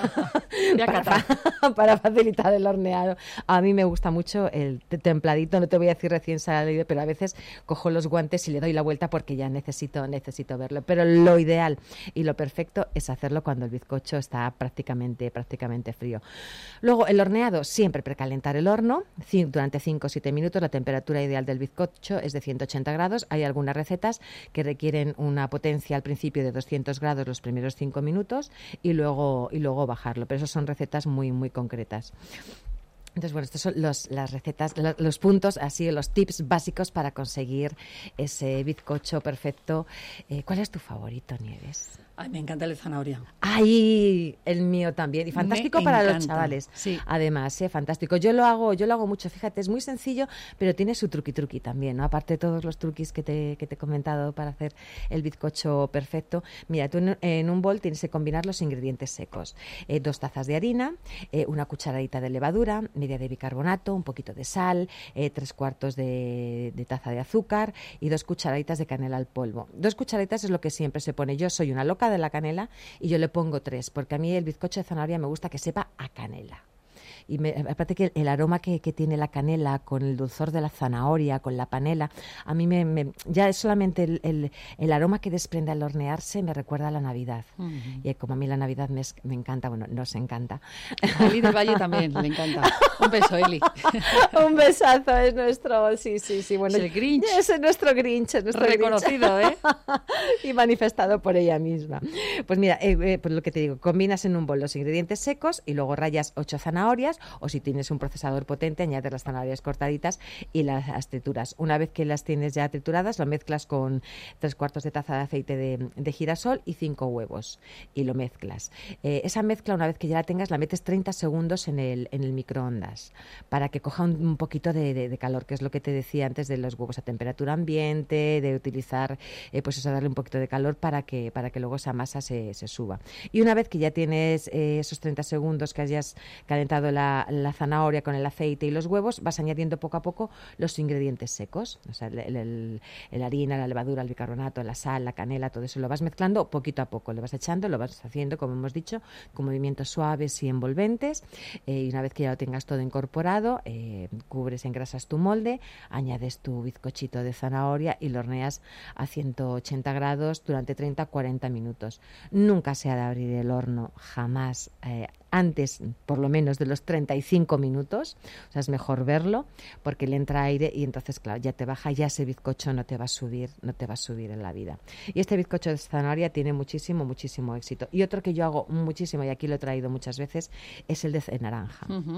para, para, para facilitar el horneado. A mí me gusta mucho el templadito, no te voy a decir recién salido, pero a veces cojo los guantes y le doy la vuelta porque ya necesito, necesito verlo, pero lo ideal y lo perfecto es hacerlo cuando el bizcocho está prácticamente, prácticamente frío. Luego, el horneado, siempre precalentar el horno durante cinco o siete minutos. La temperatura ideal del bizcocho es de ciento ochenta grados. Hay algunas recetas que requieren una potencia al principio de doscientos grados los primeros cinco minutos y luego, y luego bajarlo, pero esas son recetas muy, muy concretas. Entonces, bueno, estos son los, las recetas, los, los puntos, así, los tips básicos para conseguir ese bizcocho perfecto. Eh, ¿Cuál es tu favorito, Nieves? Ay, me encanta el de zanahoria. ¡Ay! El mío también. Y fantástico me para encanta. los chavales. Sí. Además, ¿eh? Fantástico. Yo lo hago, yo lo hago mucho, fíjate, es muy sencillo, pero tiene su truqui truqui también, ¿no? Aparte de todos los truquis que te, que te he comentado para hacer el bizcocho perfecto. Mira, tú en, en un bol tienes que combinar los ingredientes secos. Eh, dos tazas de harina, eh, una cucharadita de levadura, media de bicarbonato, un poquito de sal, eh, tres cuartos de, de taza de azúcar y dos cucharaditas de canela al polvo. Dos cucharaditas es lo que siempre se pone. Yo soy una loca de la canela y yo le pongo tres, porque a mí el bizcocho de zanahoria me gusta que sepa a canela. Y me, aparte que el aroma que, que tiene la canela con el dulzor de la zanahoria, con la panela, a mí me, me ya es solamente el, el, el aroma que desprende al hornearse me recuerda a la Navidad. Uh-huh. Y como a mí la Navidad me, me encanta, bueno, nos encanta. A Eli del Valle también le encanta. Un beso, Eli. Un besazo, es nuestro, sí, sí, sí. Bueno, es el Grinch. Es nuestro Grinch, es nuestro reconocido, Grinch. ¿eh? Y manifestado por ella misma. Pues mira, eh, eh, pues lo que te digo, combinas en un bol los ingredientes secos y luego rayas ocho zanahorias, o si tienes un procesador potente, añades las zanahorias cortaditas y las trituras. Una vez que las tienes ya trituradas, lo mezclas con tres cuartos de taza de aceite de, de girasol y cinco huevos y lo mezclas. Eh, esa mezcla, una vez que ya la tengas, la metes treinta segundos en el, en el microondas para que coja un, un poquito de, de, de calor, que es lo que te decía antes de los huevos a temperatura ambiente, de utilizar, eh, pues eso, darle un poquito de calor para que, para que luego esa masa se, se suba. Y una vez que ya tienes eh, esos treinta segundos que hayas calentado la, la zanahoria con el aceite y los huevos, vas añadiendo poco a poco los ingredientes secos, o sea, el, el, el harina, la levadura, el bicarbonato, la sal, la canela, todo eso lo vas mezclando poquito a poco, lo vas echando, lo vas haciendo, como hemos dicho, con movimientos suaves y envolventes, eh, y una vez que ya lo tengas todo incorporado, eh, cubres, engrasas tu molde, añades tu bizcochito de zanahoria y lo horneas a ciento ochenta grados durante treinta a cuarenta minutos. Nunca se ha de abrir el horno, jamás, eh, antes por lo menos de los treinta y cinco minutos, o sea, es mejor verlo porque le entra aire y entonces, claro, ya te baja, ya ese bizcocho no te va a subir, no te va a subir en la vida. Y este bizcocho de zanahoria tiene muchísimo, muchísimo éxito. Y otro que yo hago muchísimo, y aquí lo he traído muchas veces, es el de naranja. Uh-huh.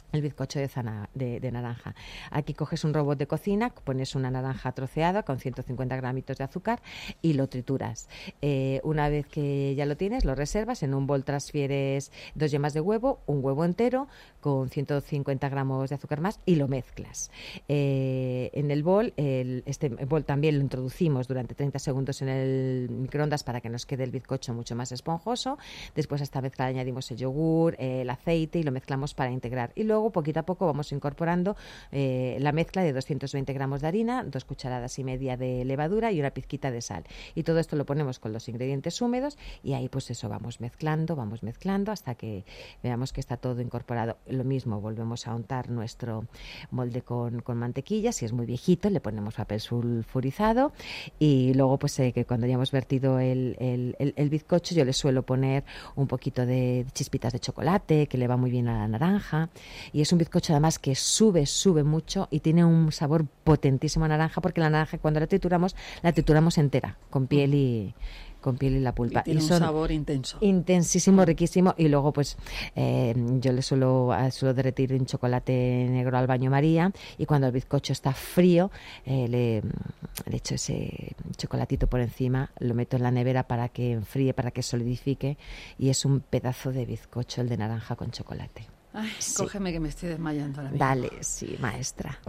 el bizcocho de, zana, de, de naranja. Aquí coges un robot de cocina, pones una naranja troceada con ciento cincuenta gramitos de azúcar y lo trituras. Eh, una vez que ya lo tienes, lo reservas. En un bol transfieres dos yemas de huevo, un huevo entero con ciento cincuenta gramos de azúcar más y lo mezclas. Eh, en el bol, el, este bol también lo introducimos durante treinta segundos en el microondas para que nos quede el bizcocho mucho más esponjoso. Después a esta mezcla le añadimos el yogur, eh, el aceite y lo mezclamos para integrar. Y luego Luego, poquito a poco, vamos incorporando eh, la mezcla de doscientos veinte gramos de harina, dos cucharadas y media de levadura y una pizquita de sal. Y todo esto lo ponemos con los ingredientes húmedos y ahí pues eso vamos mezclando, vamos mezclando hasta que veamos que está todo incorporado. Lo mismo, volvemos a untar nuestro molde con, con mantequilla. Si es muy viejito, le ponemos papel sulfurizado y luego pues eh, que cuando ya hemos vertido el, el, el, el bizcocho, yo le suelo poner un poquito de chispitas de chocolate que le va muy bien a la naranja. Y es un bizcocho además que sube, sube mucho y tiene un sabor potentísimo a naranja, porque la naranja cuando la trituramos, la trituramos entera, con piel y con piel y la pulpa. Y tiene y un son sabor intenso. Intensísimo, riquísimo. Y luego pues eh, yo le suelo, suelo derretir un chocolate negro al baño María y cuando el bizcocho está frío eh, le, le echo ese chocolatito por encima, lo meto en la nevera para que enfríe, para que solidifique y es un pedazo de bizcocho el de naranja con chocolate. Ay, sí. Cógeme que me estoy desmayando ahora mismo. Dale, sí, maestra.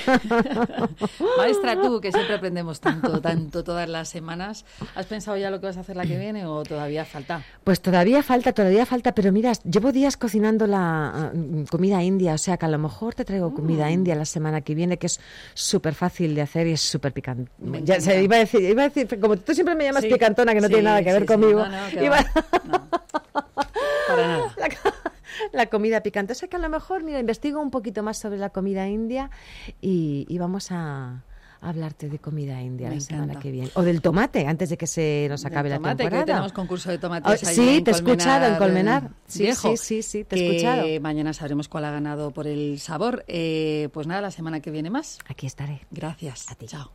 Maestra, tú, que siempre aprendemos tanto, tanto todas las semanas. ¿Has pensado ya lo que vas a hacer la que viene o todavía falta? Pues todavía falta, todavía falta, pero mira, llevo días cocinando la uh, comida india, o sea que a lo mejor te traigo comida mm. india la semana que viene, que es súper fácil de hacer y es súper picante. Ya se iba a decir, iba a decir, como tú siempre me llamas sí. picantona, que no sí, tiene nada que ver sí, conmigo. Sí. No, no, iba... no, para nada. La... La comida picante. O sea que a lo mejor, mira, investigo un poquito más sobre la comida india y, y vamos a, a hablarte de comida india Me la encanta. semana que viene. O del tomate, antes de que se nos acabe del la tomate, temporada. Que tenemos concurso de tomates. Oh, ahí sí, en te he Colmenar, escuchado en Colmenar. Sí, viejo, sí, sí, sí, te he que escuchado. Mañana sabremos cuál ha ganado por el sabor. Eh, pues nada, la semana que viene más. Aquí estaré. Gracias. A ti. Chao.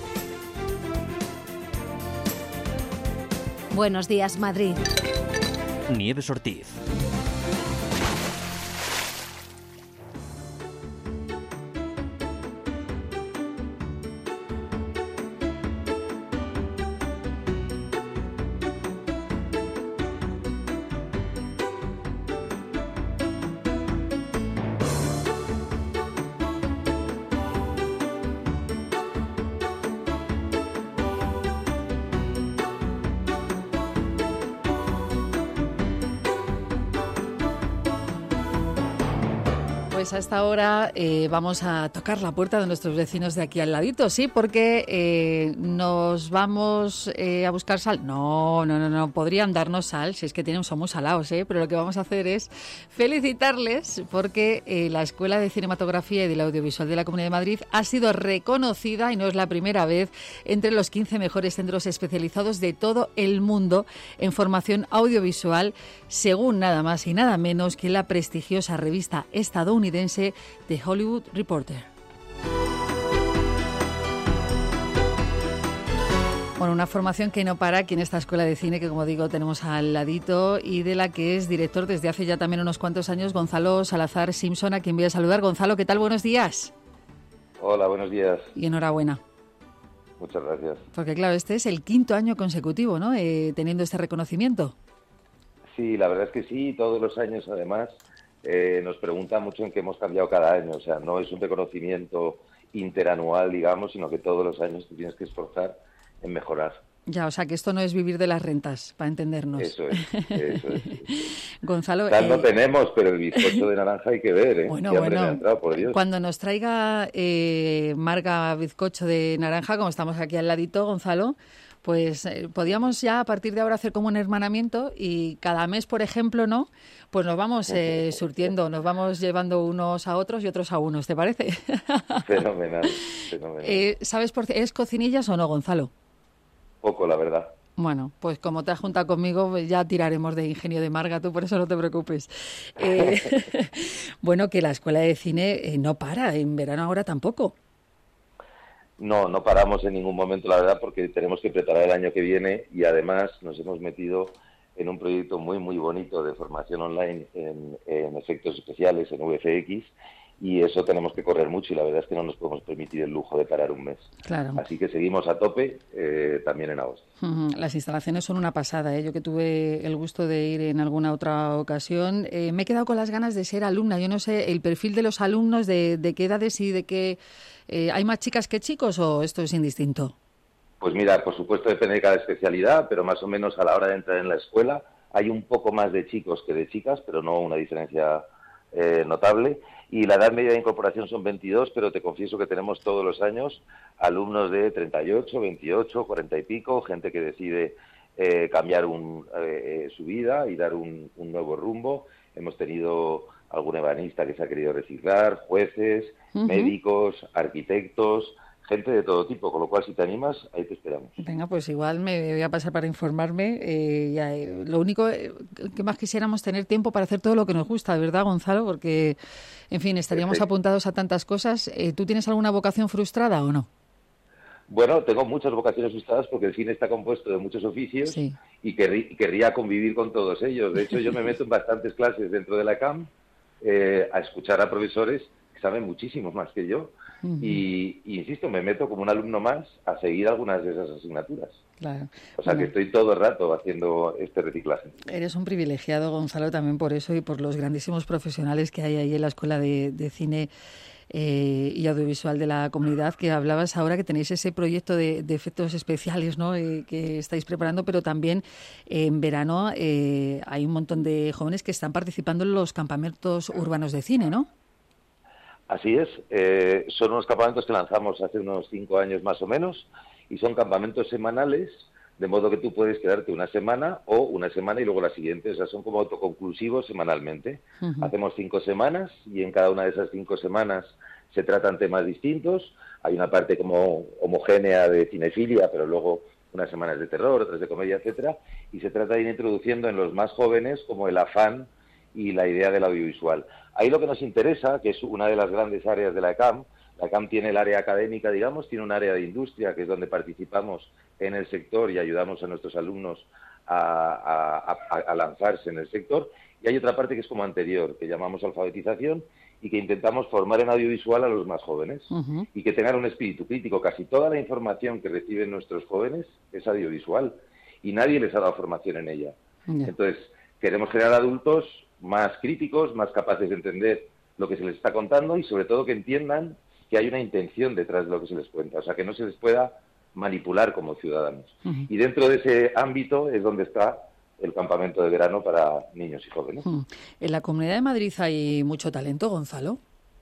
Buenos días, Madrid. Nieves Ortiz. Pues a esta hora eh, vamos a tocar la puerta de nuestros vecinos de aquí al ladito, sí, porque eh, nos vamos eh, a buscar sal. No, no, no, no, podrían darnos sal, si es que tienen, somos salados, ¿eh? Pero lo que vamos a hacer es felicitarles porque eh, la Escuela de Cinematografía y del Audiovisual de la Comunidad de Madrid ha sido reconocida, y no es la primera vez, entre los quince mejores centros especializados de todo el mundo en formación audiovisual, según nada más y nada menos que la prestigiosa revista estadounidense The Hollywood Reporter. Bueno, una formación que no para aquí en esta escuela de cine que, como digo, tenemos al ladito y de la que es director desde hace ya también unos cuantos años, Gonzalo Salazar Simpson, a quien voy a saludar. Gonzalo, ¿qué tal? Buenos días. Hola, buenos días. Y enhorabuena. Muchas gracias. Porque claro, este es el quinto año consecutivo, ¿no?, eh, teniendo este reconocimiento. Sí, la verdad es que sí, todos los años además eh, nos preguntan mucho en qué hemos cambiado cada año. O sea, no es un reconocimiento interanual, digamos, sino que todos los años te tienes que esforzar en mejorar. Ya, o sea, que esto no es vivir de las rentas, para entendernos. Eso es, eso es. Eso es. Gonzalo... Tal eh... no tenemos, pero el bizcocho de naranja hay que ver, ¿eh? Bueno, Qué bueno, hambre me ha entrado, por Dios. Cuando nos traiga eh, Marga bizcocho de naranja, como estamos aquí al ladito, Gonzalo, pues eh, podíamos ya a partir de ahora hacer como un hermanamiento y cada mes, por ejemplo, ¿no?, pues nos vamos eh, surtiendo, nos vamos llevando unos a otros y otros a unos, ¿te parece? Fenomenal, fenomenal. Eh, ¿Sabes por qué? ¿Es cocinillas o no, Gonzalo? Poco, la verdad. Bueno, pues como te has juntado conmigo, ya tiraremos de ingenio de Marga, tú por eso no te preocupes. Eh, bueno, que la escuela de cine eh, no para, en verano ahora tampoco. No, no paramos en ningún momento, la verdad, porque tenemos que preparar el año que viene y además nos hemos metido en un proyecto muy, muy bonito de formación online en, en efectos especiales, en V F X, y eso tenemos que correr mucho y la verdad es que no nos podemos permitir el lujo de parar un mes. Claro. Así que seguimos a tope eh, también en agosto. Uh-huh. Las instalaciones son una pasada, ¿eh? Yo que tuve el gusto de ir en alguna otra ocasión, eh, me he quedado con las ganas de ser alumna. Yo no sé el perfil de los alumnos, de, de qué edades y de qué... Eh, ¿hay más chicas que chicos o esto es indistinto? Pues mira, por supuesto depende de cada especialidad, pero más o menos a la hora de entrar en la escuela hay un poco más de chicos que de chicas, pero no una diferencia eh, notable. Y la edad media de incorporación son veintidós, pero te confieso que tenemos todos los años alumnos de treinta y ocho, veintiocho, cuarenta y pico, gente que decide eh, cambiar un, eh, su vida y dar un, un nuevo rumbo. Hemos tenido algún ebanista que se ha querido reciclar, jueces, uh-huh. médicos, arquitectos, gente de todo tipo, con lo cual si te animas, ahí te esperamos. Venga, pues igual me voy a pasar para informarme. Eh, ya, eh, lo único eh, que más quisiéramos tener tiempo para hacer todo lo que nos gusta, ¿verdad, Gonzalo? Porque, en fin, estaríamos Perfecto. apuntados a tantas cosas. Eh, ¿Tú tienes alguna vocación frustrada o no? Bueno, tengo muchas vocaciones frustradas porque el cine está compuesto de muchos oficios sí. y querrí, querría convivir con todos ellos. De hecho, yo me meto en bastantes clases dentro de la C A M eh, a escuchar a profesores que saben muchísimo más que yo. Uh-huh. Y, y, insisto, me meto como un alumno más a seguir algunas de esas asignaturas. Claro. O sea, bueno, que estoy todo el rato haciendo este reciclaje. Eres un privilegiado, Gonzalo, también por eso y por los grandísimos profesionales que hay ahí en la Escuela de, de Cine eh, y Audiovisual de la Comunidad, que hablabas ahora que tenéis ese proyecto de, de efectos especiales, ¿no?, eh, que estáis preparando, pero también eh, en verano eh, hay un montón de jóvenes que están participando en los campamentos urbanos de cine, ¿no? Así es, eh, son unos campamentos que lanzamos hace unos cinco años más o menos y son campamentos semanales, de modo que tú puedes quedarte una semana o una semana y luego la siguiente, o sea, son como autoconclusivos semanalmente. Uh-huh. Hacemos cinco semanas y en cada una de esas cinco semanas se tratan temas distintos. Hay una parte como homogénea de cinefilia, pero luego unas semanas de terror, otras de comedia, etcétera, y se trata de ir introduciendo en los más jóvenes como el afán y la idea del audiovisual. Ahí lo que nos interesa, que es una de las grandes áreas de la C A M, la C A M tiene el área académica, digamos, tiene un área de industria, que es donde participamos en el sector y ayudamos a nuestros alumnos a, a, a, a lanzarse en el sector, y hay otra parte que es como anterior, que llamamos alfabetización, y que intentamos formar en audiovisual a los más jóvenes, uh-huh. y que tengan un espíritu crítico. Casi toda la información que reciben nuestros jóvenes es audiovisual, y nadie les ha dado formación en ella. Yeah. Entonces, queremos crear adultos más críticos, más capaces de entender lo que se les está contando y sobre todo que entiendan que hay una intención detrás de lo que se les cuenta, o sea, que no se les pueda manipular como ciudadanos. Uh-huh. Y dentro de ese ámbito es donde está el campamento de verano para niños y jóvenes. Uh-huh. ¿En la Comunidad de Madrid hay mucho talento, Gonzalo?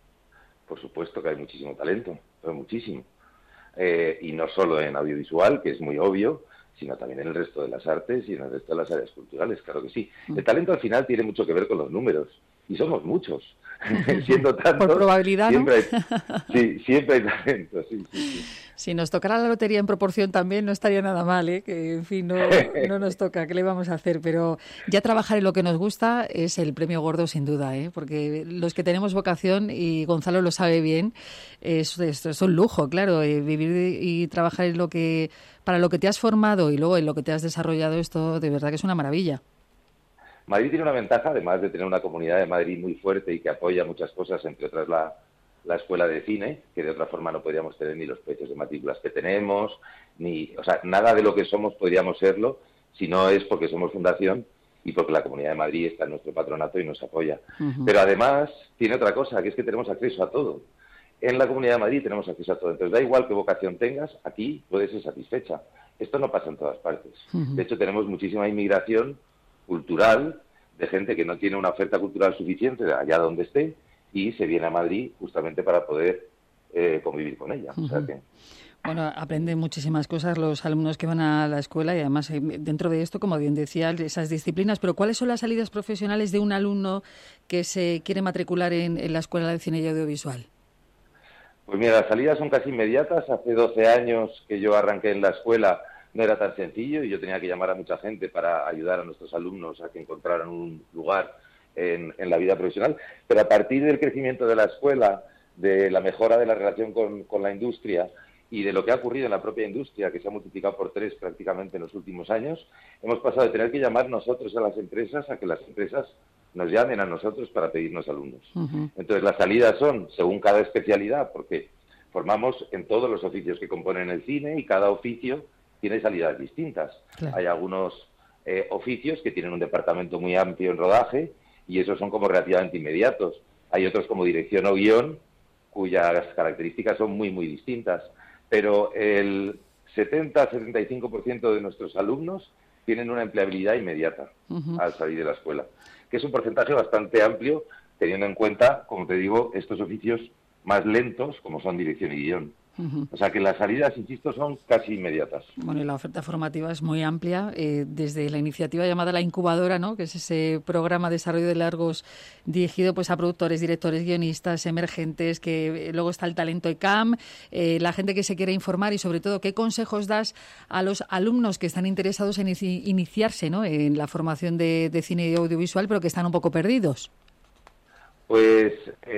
Por supuesto que hay muchísimo talento, pero muchísimo. Eh, y no solo en audiovisual, que es muy obvio, sino también en el resto de las artes y en el resto de las áreas culturales, claro que sí. El talento al final tiene mucho que ver con los números, y somos muchos. Siendo tantos, por probabilidad, siempre ¿no? hay, sí, siempre hay talento, sí, sí, sí. Si nos tocara la lotería en proporción también no estaría nada mal, ¿eh? Que en fin, no, no nos toca, ¿qué le vamos a hacer? Pero ya trabajar en lo que nos gusta es el premio gordo sin duda, ¿eh? Porque los que tenemos vocación, y Gonzalo lo sabe bien, es, es, es un lujo, claro, eh, vivir y trabajar en lo que, para lo que te has formado y luego en lo que te has desarrollado, esto de verdad que es una maravilla. Madrid tiene una ventaja, además de tener una comunidad de Madrid muy fuerte y que apoya muchas cosas, entre otras la, la escuela de cine, que de otra forma no podríamos tener ni los precios de matrículas que tenemos, ni, o sea, nada de lo que somos podríamos serlo, si no es porque somos fundación y porque la Comunidad de Madrid está en nuestro patronato y nos apoya. Uh-huh. Pero además tiene otra cosa, que es que tenemos acceso a todo. En la Comunidad de Madrid tenemos acceso a todo. Entonces, da igual qué vocación tengas, aquí puedes ser satisfecha. Esto no pasa en todas partes. Uh-huh. De hecho, tenemos muchísima inmigración cultural, de gente que no tiene una oferta cultural suficiente de allá donde esté y se viene a Madrid justamente para poder eh, convivir con ella. Uh-huh. O sea que... Bueno, aprenden muchísimas cosas los alumnos que van a la escuela y además eh, dentro de esto, como bien decía, esas disciplinas. Pero ¿cuáles son las salidas profesionales de un alumno que se quiere matricular en, en la Escuela de Cine y Audiovisual? Pues mira, las salidas son casi inmediatas. Hace doce años que yo arranqué en la escuela, no era tan sencillo y yo tenía que llamar a mucha gente para ayudar a nuestros alumnos a que encontraran un lugar en, en la vida profesional. Pero a partir del crecimiento de la escuela, de la mejora de la relación con, con la industria y de lo que ha ocurrido en la propia industria, que se ha multiplicado por tres prácticamente en los últimos años, hemos pasado de tener que llamar nosotros a las empresas a que las empresas nos llamen a nosotros para pedirnos alumnos. Uh-huh. Entonces, las salidas son según cada especialidad, porque formamos en todos los oficios que componen el cine y cada oficio tiene salidas distintas. Claro. Hay algunos eh, oficios que tienen un departamento muy amplio en rodaje y esos son como relativamente inmediatos. Hay otros como dirección o guión, cuyas características son muy, muy distintas. Pero el setenta a setenta y cinco por ciento de nuestros alumnos tienen una empleabilidad inmediata uh-huh. al salir de la escuela, que es un porcentaje bastante amplio, teniendo en cuenta, como te digo, estos oficios más lentos, como son dirección y guión. Uh-huh. O sea que las salidas, insisto, son casi inmediatas. Bueno, y la oferta formativa es muy amplia, eh, desde la iniciativa llamada La Incubadora, ¿no?, que es ese programa de desarrollo de largos dirigido pues a productores, directores, guionistas, emergentes, que eh, luego está el talento E C A M, eh, la gente que se quiere informar y sobre todo, ¿qué consejos das a los alumnos que están interesados en inici- iniciarse, ¿no?, en la formación de, de cine y audiovisual, pero que están un poco perdidos? Pues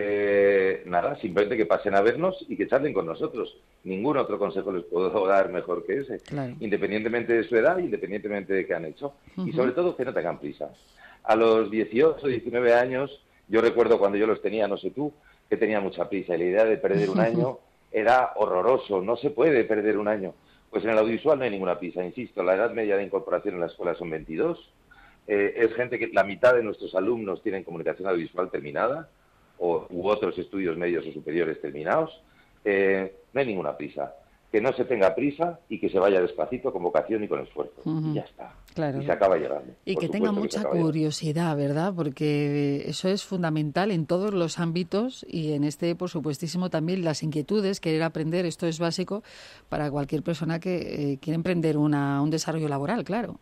eh, nada, simplemente que pasen a vernos y que charlen con nosotros. Ningún otro consejo les puedo dar mejor que ese, claro. Independientemente de su edad, independientemente de qué han hecho. Uh-huh. Y sobre todo que no tengan prisa. A los dieciocho, diecinueve años, yo recuerdo cuando yo los tenía, no sé tú, que tenía mucha prisa y la idea de perder un año era horroroso, no se puede perder un año. Pues en el audiovisual no hay ninguna prisa, insisto, la edad media de incorporación en la escuela son veintidós. Eh, es gente que la mitad de nuestros alumnos tienen comunicación audiovisual terminada o, u otros estudios medios o superiores terminados. Eh, no hay ninguna prisa. Que no se tenga prisa y que se vaya despacito, con vocación y con esfuerzo. Uh-huh. Y ya está. Claro. Y se acaba llegando. Y que tenga mucha que curiosidad, ¿verdad? Porque eso es fundamental en todos los ámbitos y en este, por supuestísimo, también las inquietudes, querer aprender. Esto es básico para cualquier persona que eh, quiere emprender una, un desarrollo laboral, claro.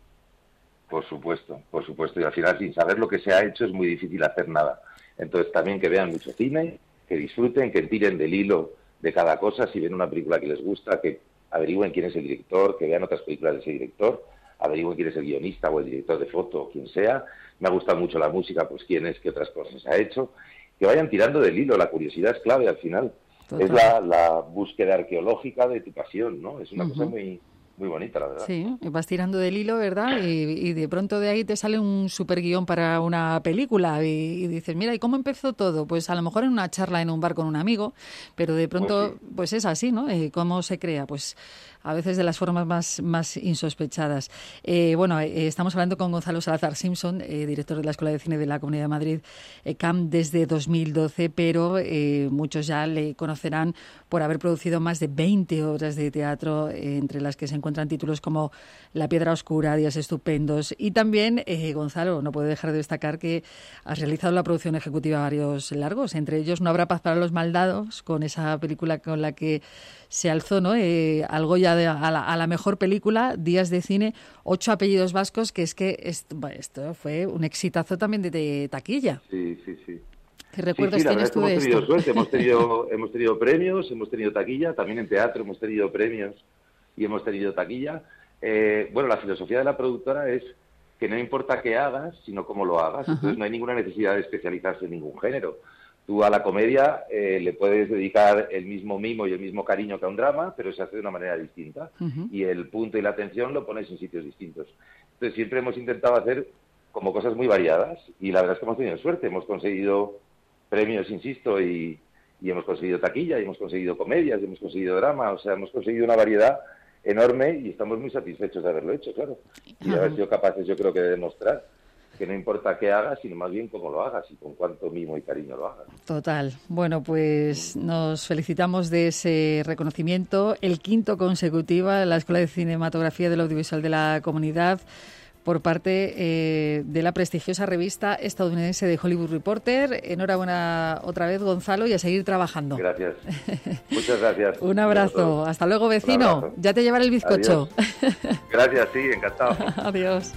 Por supuesto, por supuesto. Y al final, sin saber lo que se ha hecho, es muy difícil hacer nada. Entonces, también que vean mucho cine, que disfruten, que tiren del hilo de cada cosa. Si ven una película que les gusta, que averigüen quién es el director, que vean otras películas de ese director, averigüen quién es el guionista o el director de foto o quien sea. Me ha gustado mucho la música, pues quién es, qué otras cosas ha hecho. Que vayan tirando del hilo. La curiosidad es clave al final. Total. Es la, la búsqueda arqueológica de tu pasión, ¿no? Es una uh-huh. cosa muy... muy bonita, la verdad. Sí, vas tirando del hilo, ¿verdad? Y, y de pronto de ahí te sale un super guión para una película y, y dices, mira, ¿y cómo empezó todo? Pues a lo mejor en una charla en un bar con un amigo, pero de pronto, pues, sí. pues es así, ¿no? Eh, ¿Cómo se crea? Pues a veces de las formas más, más insospechadas. Eh, bueno, eh, estamos hablando con Gonzalo Salazar Simpson, eh, director de la Escuela de Cine de la Comunidad de Madrid, E C A M, desde dos mil doce, pero eh, muchos ya le conocerán por haber producido más de veinte obras de teatro, eh, entre las que se encuentran títulos como La Piedra Oscura, Días Estupendos. Y también, eh, Gonzalo, no puedo dejar de destacar que has realizado la producción ejecutiva de varios largos, entre ellos No habrá paz para los maldados, con esa película con la que se alzó, ¿no?, eh, al Goya de, a, la, a la mejor película, Días de Cine, Ocho apellidos vascos, que es que esto, esto fue un exitazo también de, de taquilla. Sí, sí, sí. ¿Qué recuerdos sí, sí, tienes tú de hemos esto? Tenido suerte. Hemos tenido, hemos tenido premios, hemos tenido taquilla, también en teatro hemos tenido premios y hemos tenido taquilla. Eh, bueno, la filosofía de la productora es que no importa qué hagas, sino cómo lo hagas. Uh-huh. Entonces no hay ninguna necesidad de especializarse en ningún género. Tú a la comedia eh, le puedes dedicar el mismo mimo y el mismo cariño que a un drama, pero se hace de una manera distinta. Uh-huh. Y el punto y la atención lo pones en sitios distintos. Entonces siempre hemos intentado hacer como cosas muy variadas y la verdad es que hemos tenido suerte. Hemos conseguido premios, insisto, y, y hemos conseguido taquilla, y hemos conseguido comedias, y hemos conseguido drama. O sea, hemos conseguido una variedad enorme y estamos muy satisfechos de haberlo hecho, claro. Y de haber sido capaces, yo creo que de demostrar que no importa qué hagas, sino más bien cómo lo hagas y con cuánto mimo y cariño lo hagas. Total. Bueno, pues nos felicitamos de ese reconocimiento, el quinto consecutivo en la Escuela de Cinematografía del Audiovisual de la Comunidad, por parte eh, de la prestigiosa revista estadounidense de Hollywood Reporter. Enhorabuena otra vez, Gonzalo, y a seguir trabajando. Gracias. Muchas gracias. Un abrazo. Hasta luego, vecino. Ya te llevaré el bizcocho. Adiós. Gracias, sí, encantado. Adiós.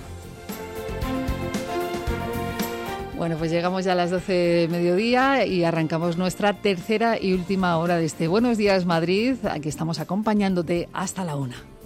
Bueno, pues llegamos ya a las doce de mediodía y arrancamos nuestra tercera y última hora de este Buenos Días Madrid. Aquí estamos acompañándote hasta la una.